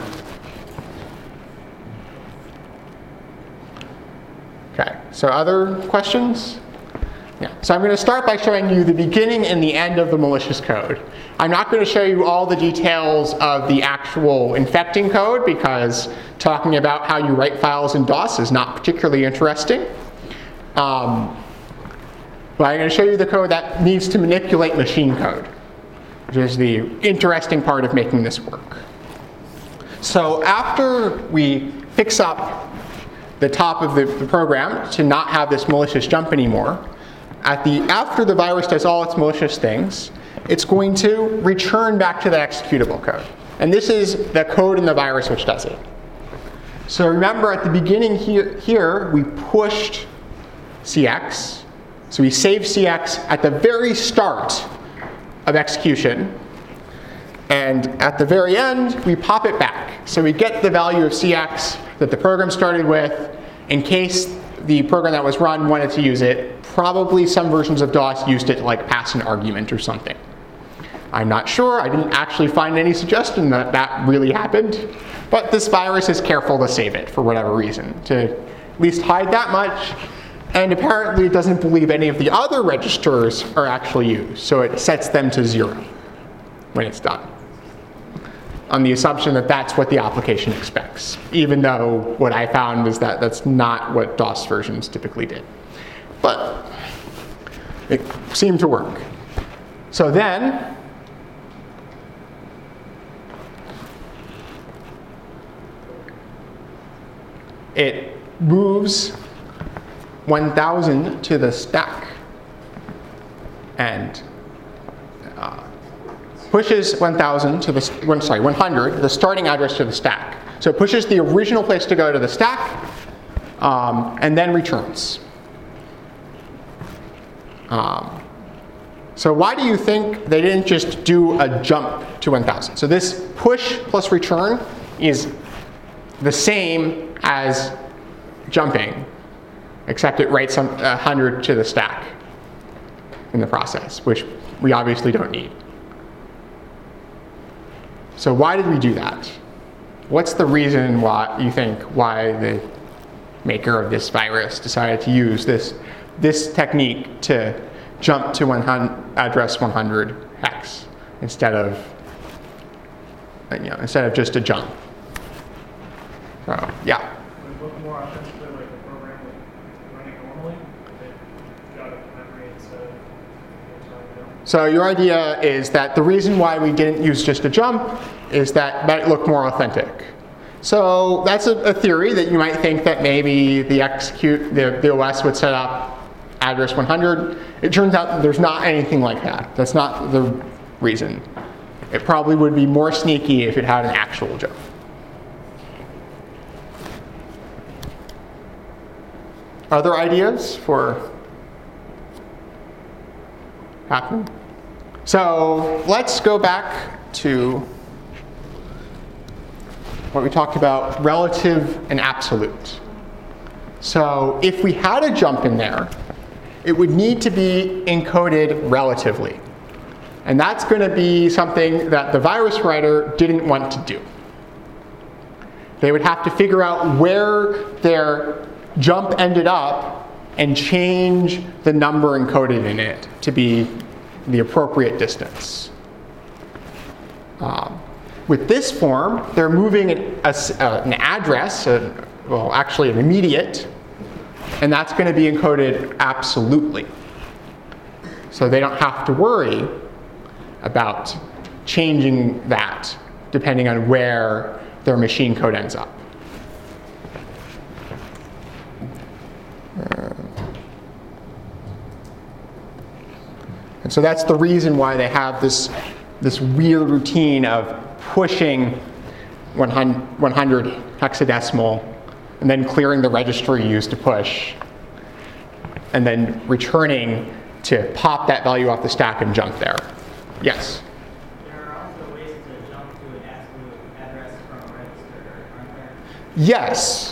Okay, so other questions? Yeah. So I'm going to start by showing you the beginning and the end of the malicious code. I'm not going to show you all the details of the actual infecting code because talking about how you write files in DOS is not particularly interesting. But I'm going to show you the code that needs to manipulate machine code, which is the interesting part of making this work. So after we fix up the top of the program to not have this malicious jump anymore, after the virus does all its malicious things, it's going to return back to the executable code. And this is the code in the virus which does it. So remember at the beginning here we pushed CX. So we saved CX at the very start of execution. And at the very end, we pop it back. So we get the value of CX that the program started with in case the program that was run wanted to use it. Probably some versions of DOS used it to like pass an argument or something. I'm not sure. I didn't actually find any suggestion that that really happened. But this virus is careful to save it for whatever reason, to at least hide that much. And apparently it doesn't believe any of the other registers are actually used. So it sets them to 0 when it's done, on the assumption that that's what the application expects, even though what I found is that that's not what DOS versions typically did. But it seemed to work. So then, it moves 1000 to the stack and pushes 1000 to the 100, the starting address to the stack. So it pushes the original place to go to the stack, and then returns. So why do you think they didn't just do a jump to 1000? So this push plus return is the same as jumping, except it writes 100 to the stack in the process, which we obviously don't need. So why did we do that? What's the reason why you think why the maker of this virus decided to use this technique to jump to address 100 hex instead of just a jump? So yeah. Would it look more authentically like the program was running normally if it got it from memory instead of jump? So your idea is that the reason why we didn't use just a jump is that might look more authentic. So that's a theory that you might think that maybe the OS would set up address 100. It turns out that there's not anything like that. That's not the reason. It probably would be more sneaky if it had an actual jump. Other ideas for happening? So let's go back to what we talked about, relative and absolute. So if we had a jump in there, it would need to be encoded relatively. And that's going to be something that the virus writer didn't want to do. They would have to figure out where their jump ended up and change the number encoded in it to be the appropriate distance. With this form, they're moving an address, actually an immediate, and that's going to be encoded absolutely. So they don't have to worry about changing that depending on where their machine code ends up. And so that's the reason why they have this weird routine of pushing 100 hexadecimal and then clearing the register you used to push, and then returning to pop that value off the stack and jump there. Yes? There are also ways to jump to an absolute address from a register, aren't there? Yes.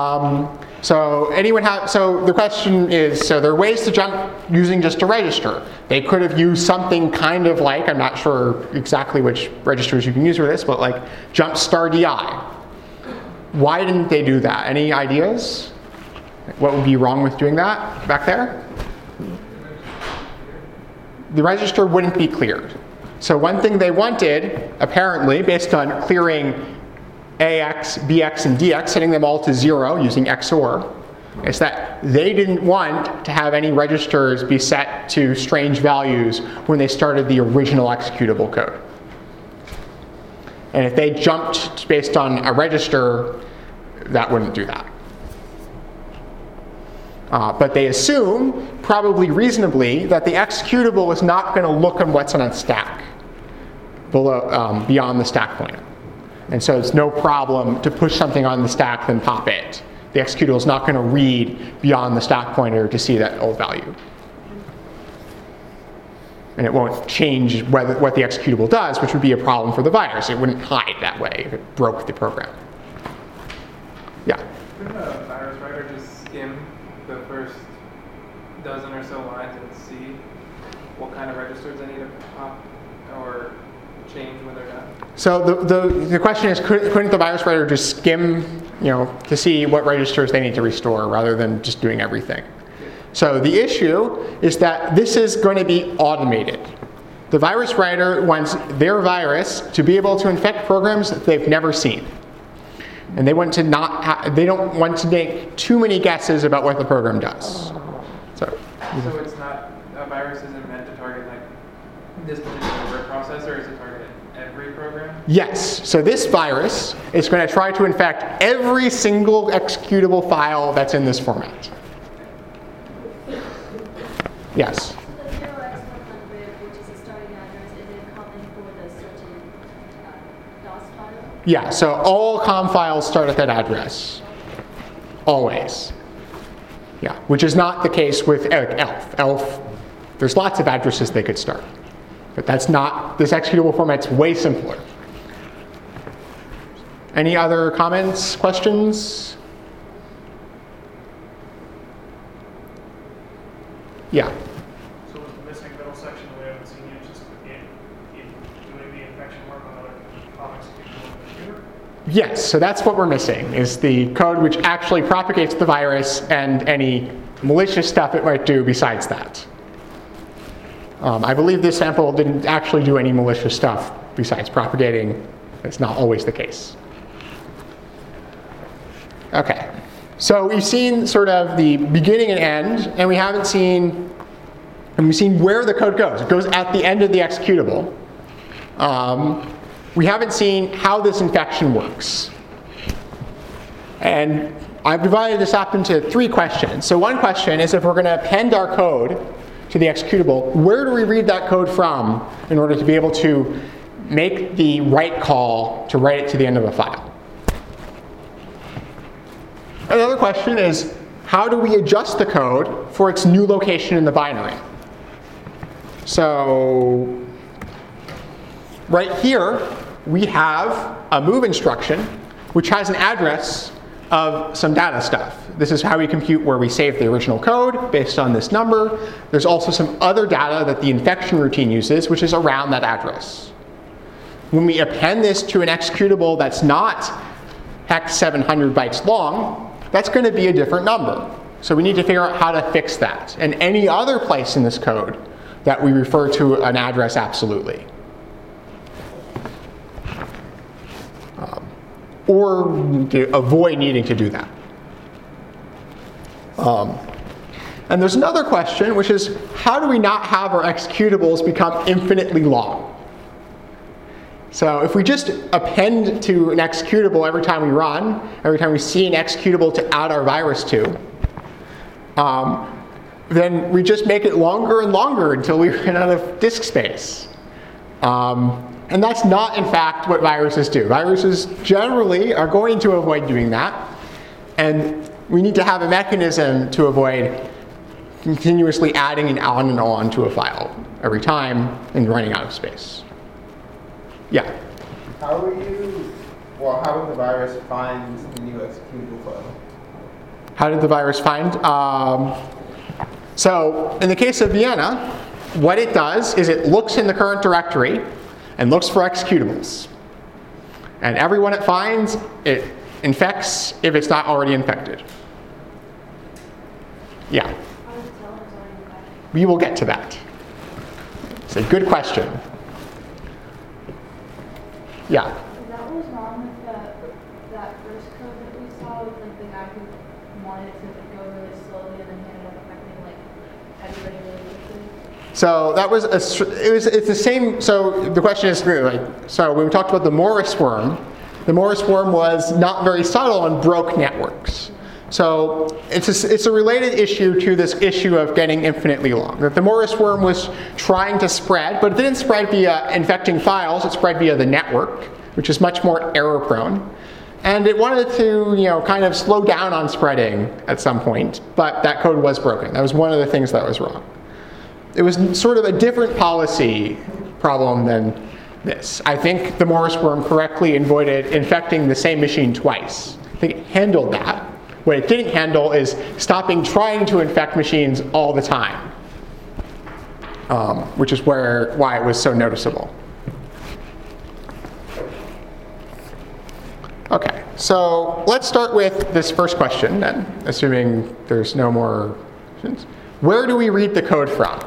So the question is, so there are ways to jump using just a register. They could have used something kind of like, I'm not sure exactly which registers you can use for this, but like jump star DI. Why didn't they do that? Any ideas? What would be wrong with doing that back there? The register wouldn't be cleared. So one thing they wanted, apparently, based on clearing AX, BX, and DX, setting them all to 0 using XOR, is that they didn't want to have any registers be set to strange values when they started the original executable code. And if they jumped based on a register, that wouldn't do that. But they assume, probably reasonably, that the executable is not going to look at what's on a stack below, beyond the stack pointer. And so it's no problem to push something on the stack, then pop it. The executable is not going to read beyond the stack pointer to see that old value. And it won't change what the executable does, which would be a problem for the virus. It wouldn't hide that way if it broke the program. Yeah? Couldn't a virus writer just skim the first dozen or so lines and see what kind of registers they need to pop or change when they're done? So the question is, couldn't the virus writer just skim, to see what registers they need to restore rather than just doing everything? So the issue is that this is going to be automated. The virus writer wants their virus to be able to infect programs that they've never seen. And they want to they don't want to make too many guesses about what the program does. So it's not, a virus isn't meant to target like this particular word processor, is it targeted every program? Yes. So this virus is going to try to infect every single executable file that's in this format. Yes? The 0x100, which is a starting address, is it calling for the certain DOS file? Yeah, so all COM files start at that address. Always. Yeah, which is not the case with ELF. ELF, there's lots of addresses they could start. But that's not, this executable format's way simpler. Any other comments, questions? Yeah. So with the missing middle section, we haven't seen you just in doing the infection work on other comics people on the computer? Yes, so that's what we're missing, is the code which actually propagates the virus and any malicious stuff it might do besides that. I believe this sample didn't actually do any malicious stuff besides propagating. It's not always the case. Okay, so we've seen sort of the beginning and end, and we've seen where the code goes. It goes at the end of the executable. We haven't seen how this infection works. And I've divided this up into 3 questions. So one question is, if we're going to append our code to the executable, where do we read that code from in order to be able to make the write call to write it to the end of a file? Another question is, how do we adjust the code for its new location in the binary? So right here, we have a move instruction, which has an address of some data stuff. This is how we compute where we save the original code based on this number. There's also some other data that the infection routine uses, which is around that address. When we append this to an executable that's not hex 700 bytes long, that's going to be a different number. So we need to figure out how to fix that. And any other place in this code that we refer to an address absolutely. Or to avoid needing to do that. And there's another question, which is, how do we not have our executables become infinitely long? So if we just append to an executable every time we run, every time we see an executable to add our virus to, then we just make it longer and longer until we run out of disk space. And that's not, in fact, what viruses do. Viruses generally are going to avoid doing that. And we need to have a mechanism to avoid continuously adding and on to a file every time and running out of space. Yeah? How would the virus find the new executable file? How did the virus find? So in the case of Vienna, what it does is it looks in the current directory and looks for executables. And everyone it finds, it infects if it's not already infected. Yeah? How does it tell if it's already infected? We will get to that. It's a good question. Yeah? Is that what was wrong with that first code that we saw with like the guy who wanted it to go really slowly and then he ended up affecting like everybody really quickly? So that was it's the same. So the question is like, so when we talked about the Morris worm was not very subtle and broke networks. So it's a related issue to this issue of getting infinitely long. That the Morris worm was trying to spread, but it didn't spread via infecting files. It spread via the network, which is much more error prone. And it wanted to, kind of slow down on spreading at some point, but that code was broken. That was one of the things that was wrong. It was sort of a different policy problem than this. I think the Morris worm correctly avoided infecting the same machine twice. I think it handled that. What it didn't handle is stopping trying to infect machines all the time, which is why it was so noticeable. Okay, so let's start with this first question then, assuming there's no more questions. Where do we read the code from?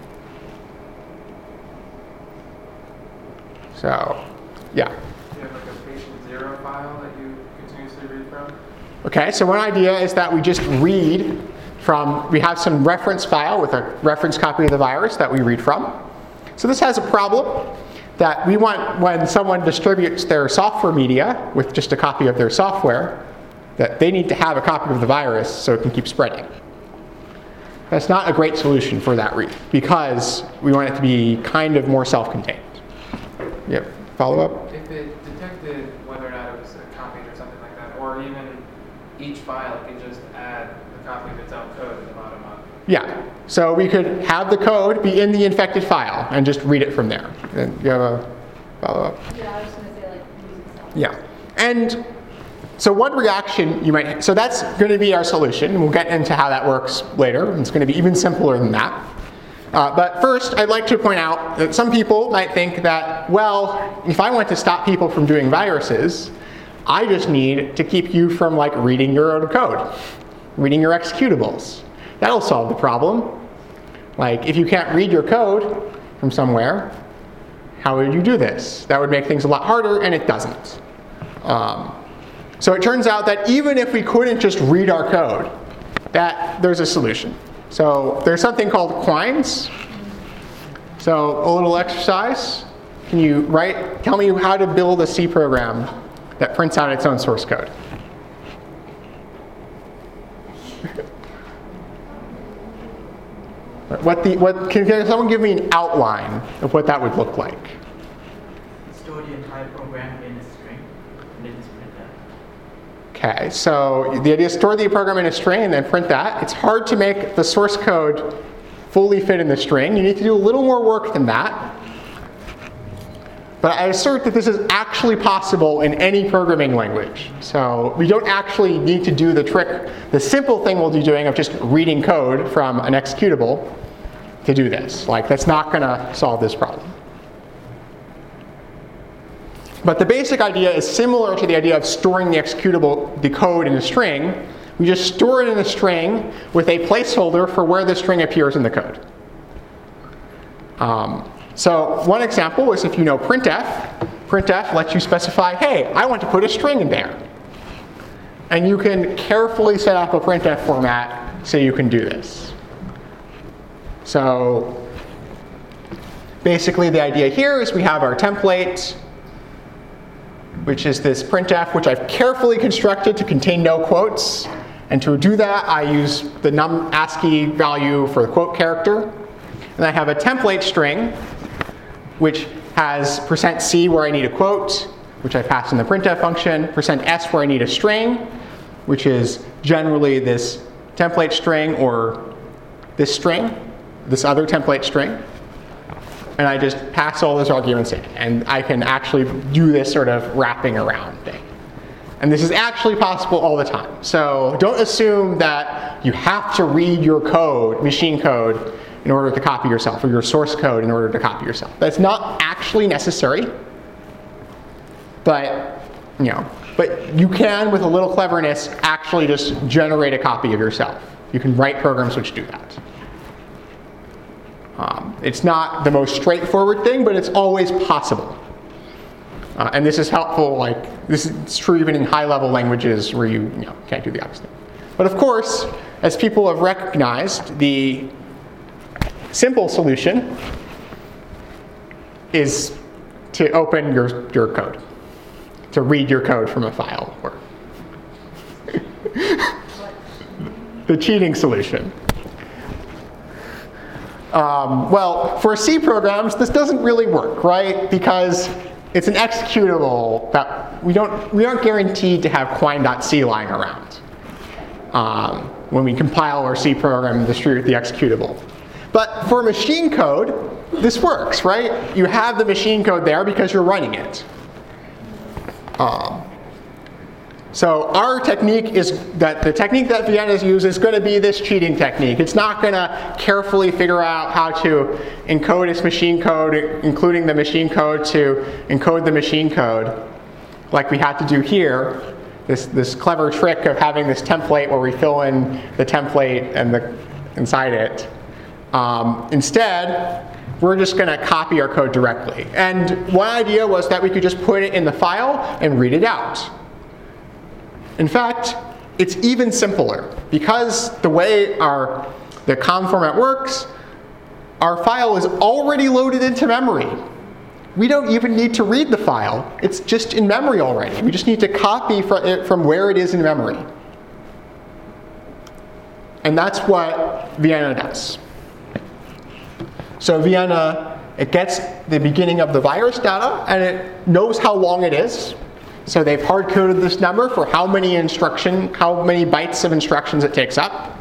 So, yeah. Do you have like a patient 0 file that you continuously read from? Okay, so one idea is that we just read from, we have some reference file with a reference copy of the virus that we read from. So this has a problem that we want when someone distributes their software media with just a copy of their software, that they need to have a copy of the virus so it can keep spreading. That's not a great solution for that read because we want it to be kind of more self-contained. Yep, follow up? If it detected whether or not it was copied or something like that, or even each file can just add a copy of its own code at the bottom up. Yeah, so we could have the code be in the infected file and just read it from there. And you have a follow up? Yeah, I was going to say like using self. Yeah, and so one reaction you might, so that's going to be our solution. We'll get into how that works later. It's going to be even simpler than that. But first, I'd like to point out that some people might think that, well, if I want to stop people from doing viruses, I just need to keep you from like reading your own code, reading your executables. That'll solve the problem. Like if you can't read your code from somewhere, how would you do this? That would make things a lot harder, and it doesn't. So it turns out that even if we couldn't just read our code, that there's a solution. So there's something called quines. So a little exercise. Can you tell me how to build a C program that prints out its own source code? Can someone give me an outline of what that would look like? Store the entire program in a string, and then just print that. Okay, so the idea is store the program in a string and then print that. It's hard to make the source code fully fit in the string. You need to do a little more work than that. But I assert that this is actually possible in any programming language. So we don't actually need to do the trick, the simple thing we'll be doing of just reading code from an executable to do this. Like, that's not going to solve this problem. But the basic idea is similar to the idea of storing the executable, the code in a string. We just store it in a string with a placeholder for where the string appears in the code. So one example is if you know printf. Printf lets you specify, hey, I want to put a string in there. And you can carefully set up a printf format so you can do this. So basically the idea here is we have our template, which is this printf, which I've carefully constructed to contain no quotes. And to do that, I use the ASCII value for the quote character. And I have a template string, which has %c where I need a quote, which I pass in the printf function, %s where I need a string, which is generally this template string or this string, this other template string. And I just pass all those arguments in. And I can actually do this sort of wrapping around thing. And this is actually possible all the time. So don't assume that you have to read your code, machine code, in order to copy yourself, or your source code in order to copy yourself. That's not actually necessary. But you can, with a little cleverness, actually just generate a copy of yourself. You can write programs which do that. It's not the most straightforward thing, but it's always possible. And this is helpful, this is true even in high-level languages where you can't do the opposite. But of course, as people have recognized, the simple solution is to open your code, to read your code from a file. Or the cheating solution. Well, for C programs, this doesn't really work, right? Because it's an executable that we aren't guaranteed to have quine.c lying around when we compile our C program and distribute the executable. But for machine code, this works, right? You have the machine code there because you're running it. So our technique is that the technique that Vienna's used is going to be this cheating technique. It's not going to carefully figure out how to encode its machine code, including the machine code to encode the machine code, like we had to do here. This clever trick of having this template where we fill in the template and inside it. Instead, we're just going to copy our code directly. And one idea was that we could just put it in the file and read it out. In fact, it's even simpler. Because the way the COM format works, our file is already loaded into memory. We don't even need to read the file. It's just in memory already. We just need to copy it from where it is in memory. And that's what Vienna does. So Vienna, it gets the beginning of the virus data, and it knows how long it is. So they've hard-coded this number for how many bytes of instructions it takes up.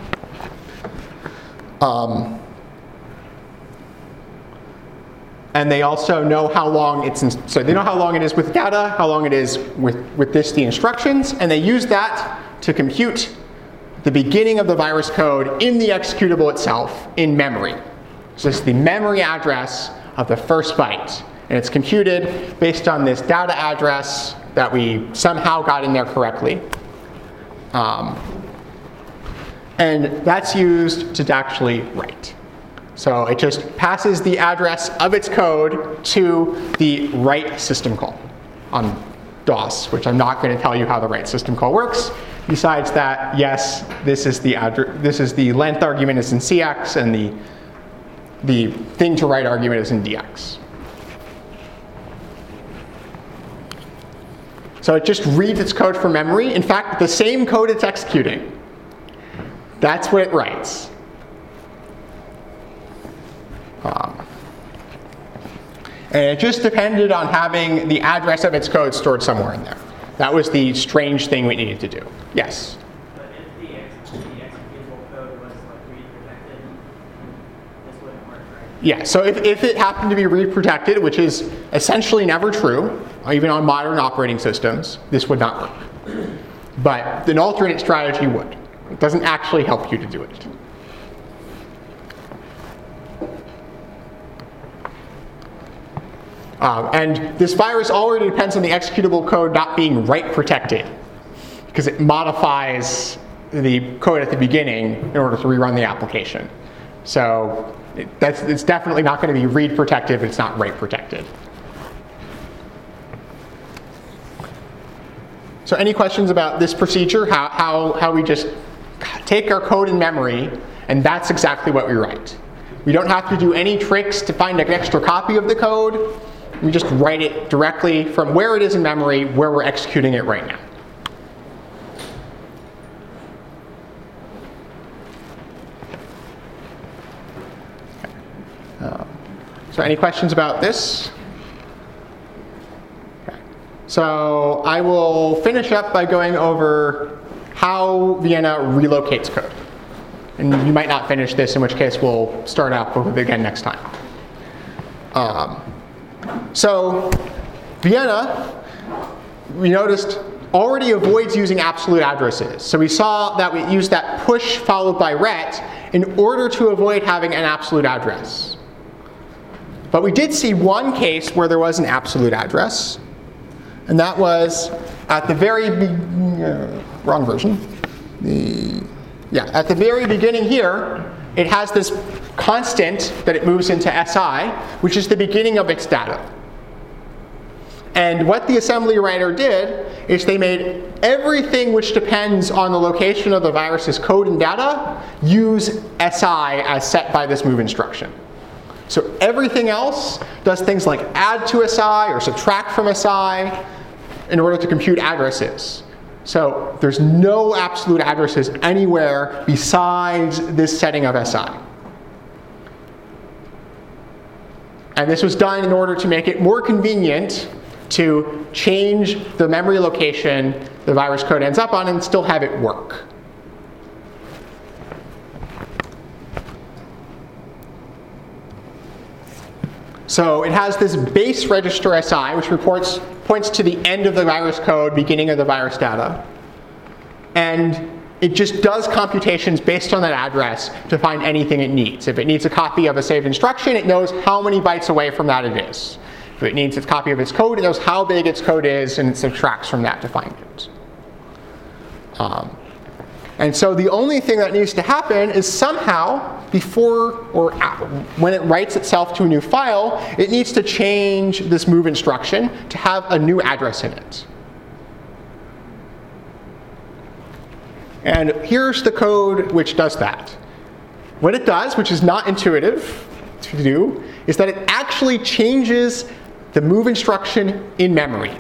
And they also know how long so they know how long it is with data, how long it is with the instructions, and they use that to compute the beginning of the virus code in the executable itself in memory. So this is the memory address of the first byte. And it's computed based on this data address that we somehow got in there correctly. And that's used to actually write. So it just passes the address of its code to the write system call on DOS, which I'm not going to tell you how the write system call works. Besides that, yes, this is the length argument is in CX, and the thing to write argument is in DX. So it just reads its code from memory. In fact, the same code it's executing. That's what it writes. And it just depended on having the address of its code stored somewhere in there. That was the strange thing we needed to do. Yes? But if the executable code was read protected, this wouldn't work, right? Yeah, so if it happened to be read protected, which is essentially never true, even on modern operating systems, this would not work. But an alternate strategy would. It doesn't actually help you to do it. And this virus already depends on the executable code not being write protected, because it modifies the code at the beginning in order to rerun the application. So it's definitely not going to be read protected, but it's not write protected. So any questions about this procedure, how we just take our code in memory, and that's exactly what we write. We don't have to do any tricks to find an extra copy of the code. We just write it directly from where it is in memory, where we're executing it right now. So any questions about this? Okay. So I will finish up by going over how Vienna relocates code. And you might not finish this, in which case we'll start out with it again next time. So Vienna, we noticed, already avoids using absolute addresses. So we saw that we used that push followed by ret in order to avoid having an absolute address. But we did see one case where there was an absolute address, and that was at the very wrong version. At the very beginning here, it has this constant that it moves into SI, which is the beginning of its data. And what the assembly writer did is they made everything which depends on the location of the virus's code and data use SI as set by this move instruction. So everything else does things like add to SI or subtract from SI in order to compute addresses. So there's no absolute addresses anywhere besides this setting of SI. And this was done in order to make it more convenient to change the memory location the virus code ends up on and still have it work. So it has this base register SI, which points to the end of the virus code, beginning of the virus data. And it just does computations based on that address to find anything it needs. If it needs a copy of a saved instruction, it knows how many bytes away from that it is. If it needs a copy of its code, it knows how big its code is, and it subtracts from that to find it. And so the only thing that needs to happen is somehow, before or when it writes itself to a new file, it needs to change this move instruction to have a new address in it. And here's the code which does that. What it does, which is not intuitive to do, is that it actually changes the move instruction in memory.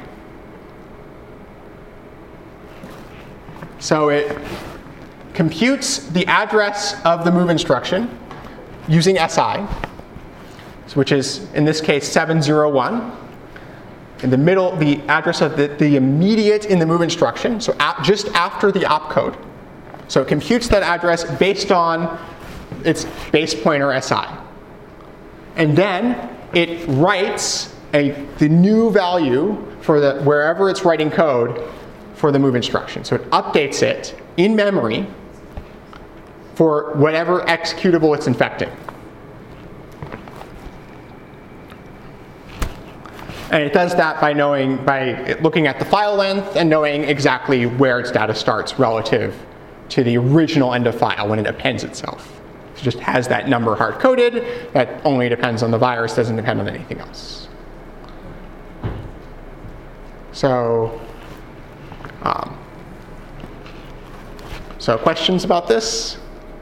So it computes the address of the move instruction using SI, which is, in this case, 701. In the middle, the address of the immediate in the move instruction, so just after the opcode. So it computes that address based on its base pointer SI. And then it writes the new value for wherever it's writing code for the move instruction. So it updates it in memory for whatever executable it's infecting. And it does that by looking at the file length and knowing exactly where its data starts relative to the original end of file when it appends itself. It just has that number hard-coded that only depends on the virus, doesn't depend on anything else. So questions about this?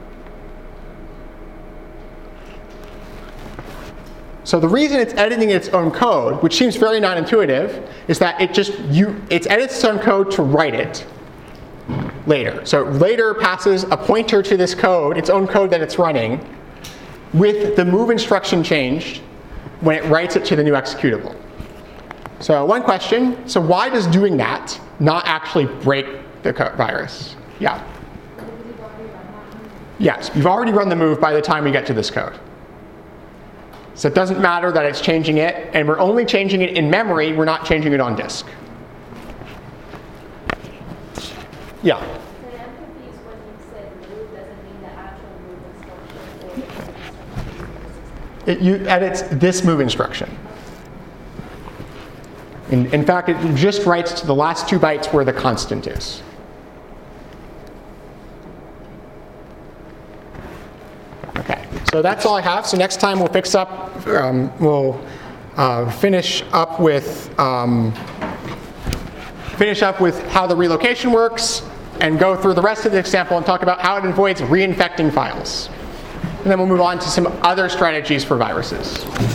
So the reason it's editing its own code, which seems very non-intuitive, is that it edits its own code to write it later. So it later passes a pointer to this code, its own code that it's running, with the move instruction changed when it writes it to the new executable. So one question, so why does doing that not actually break the virus? Yeah? Yes, you've already run the move by the time we get to this code. So it doesn't matter that it's changing it, and we're only changing it in memory, we're not changing it on disk. Yeah? So I'm confused when you said move doesn't mean the actual move instruction or It edits this move instruction. In fact, it just writes to the last 2 bytes where the constant is. Okay, so that's all I have. So next time we'll finish up with how the relocation works and go through the rest of the example and talk about how it avoids reinfecting files. and then we'll move on to some other strategies for viruses.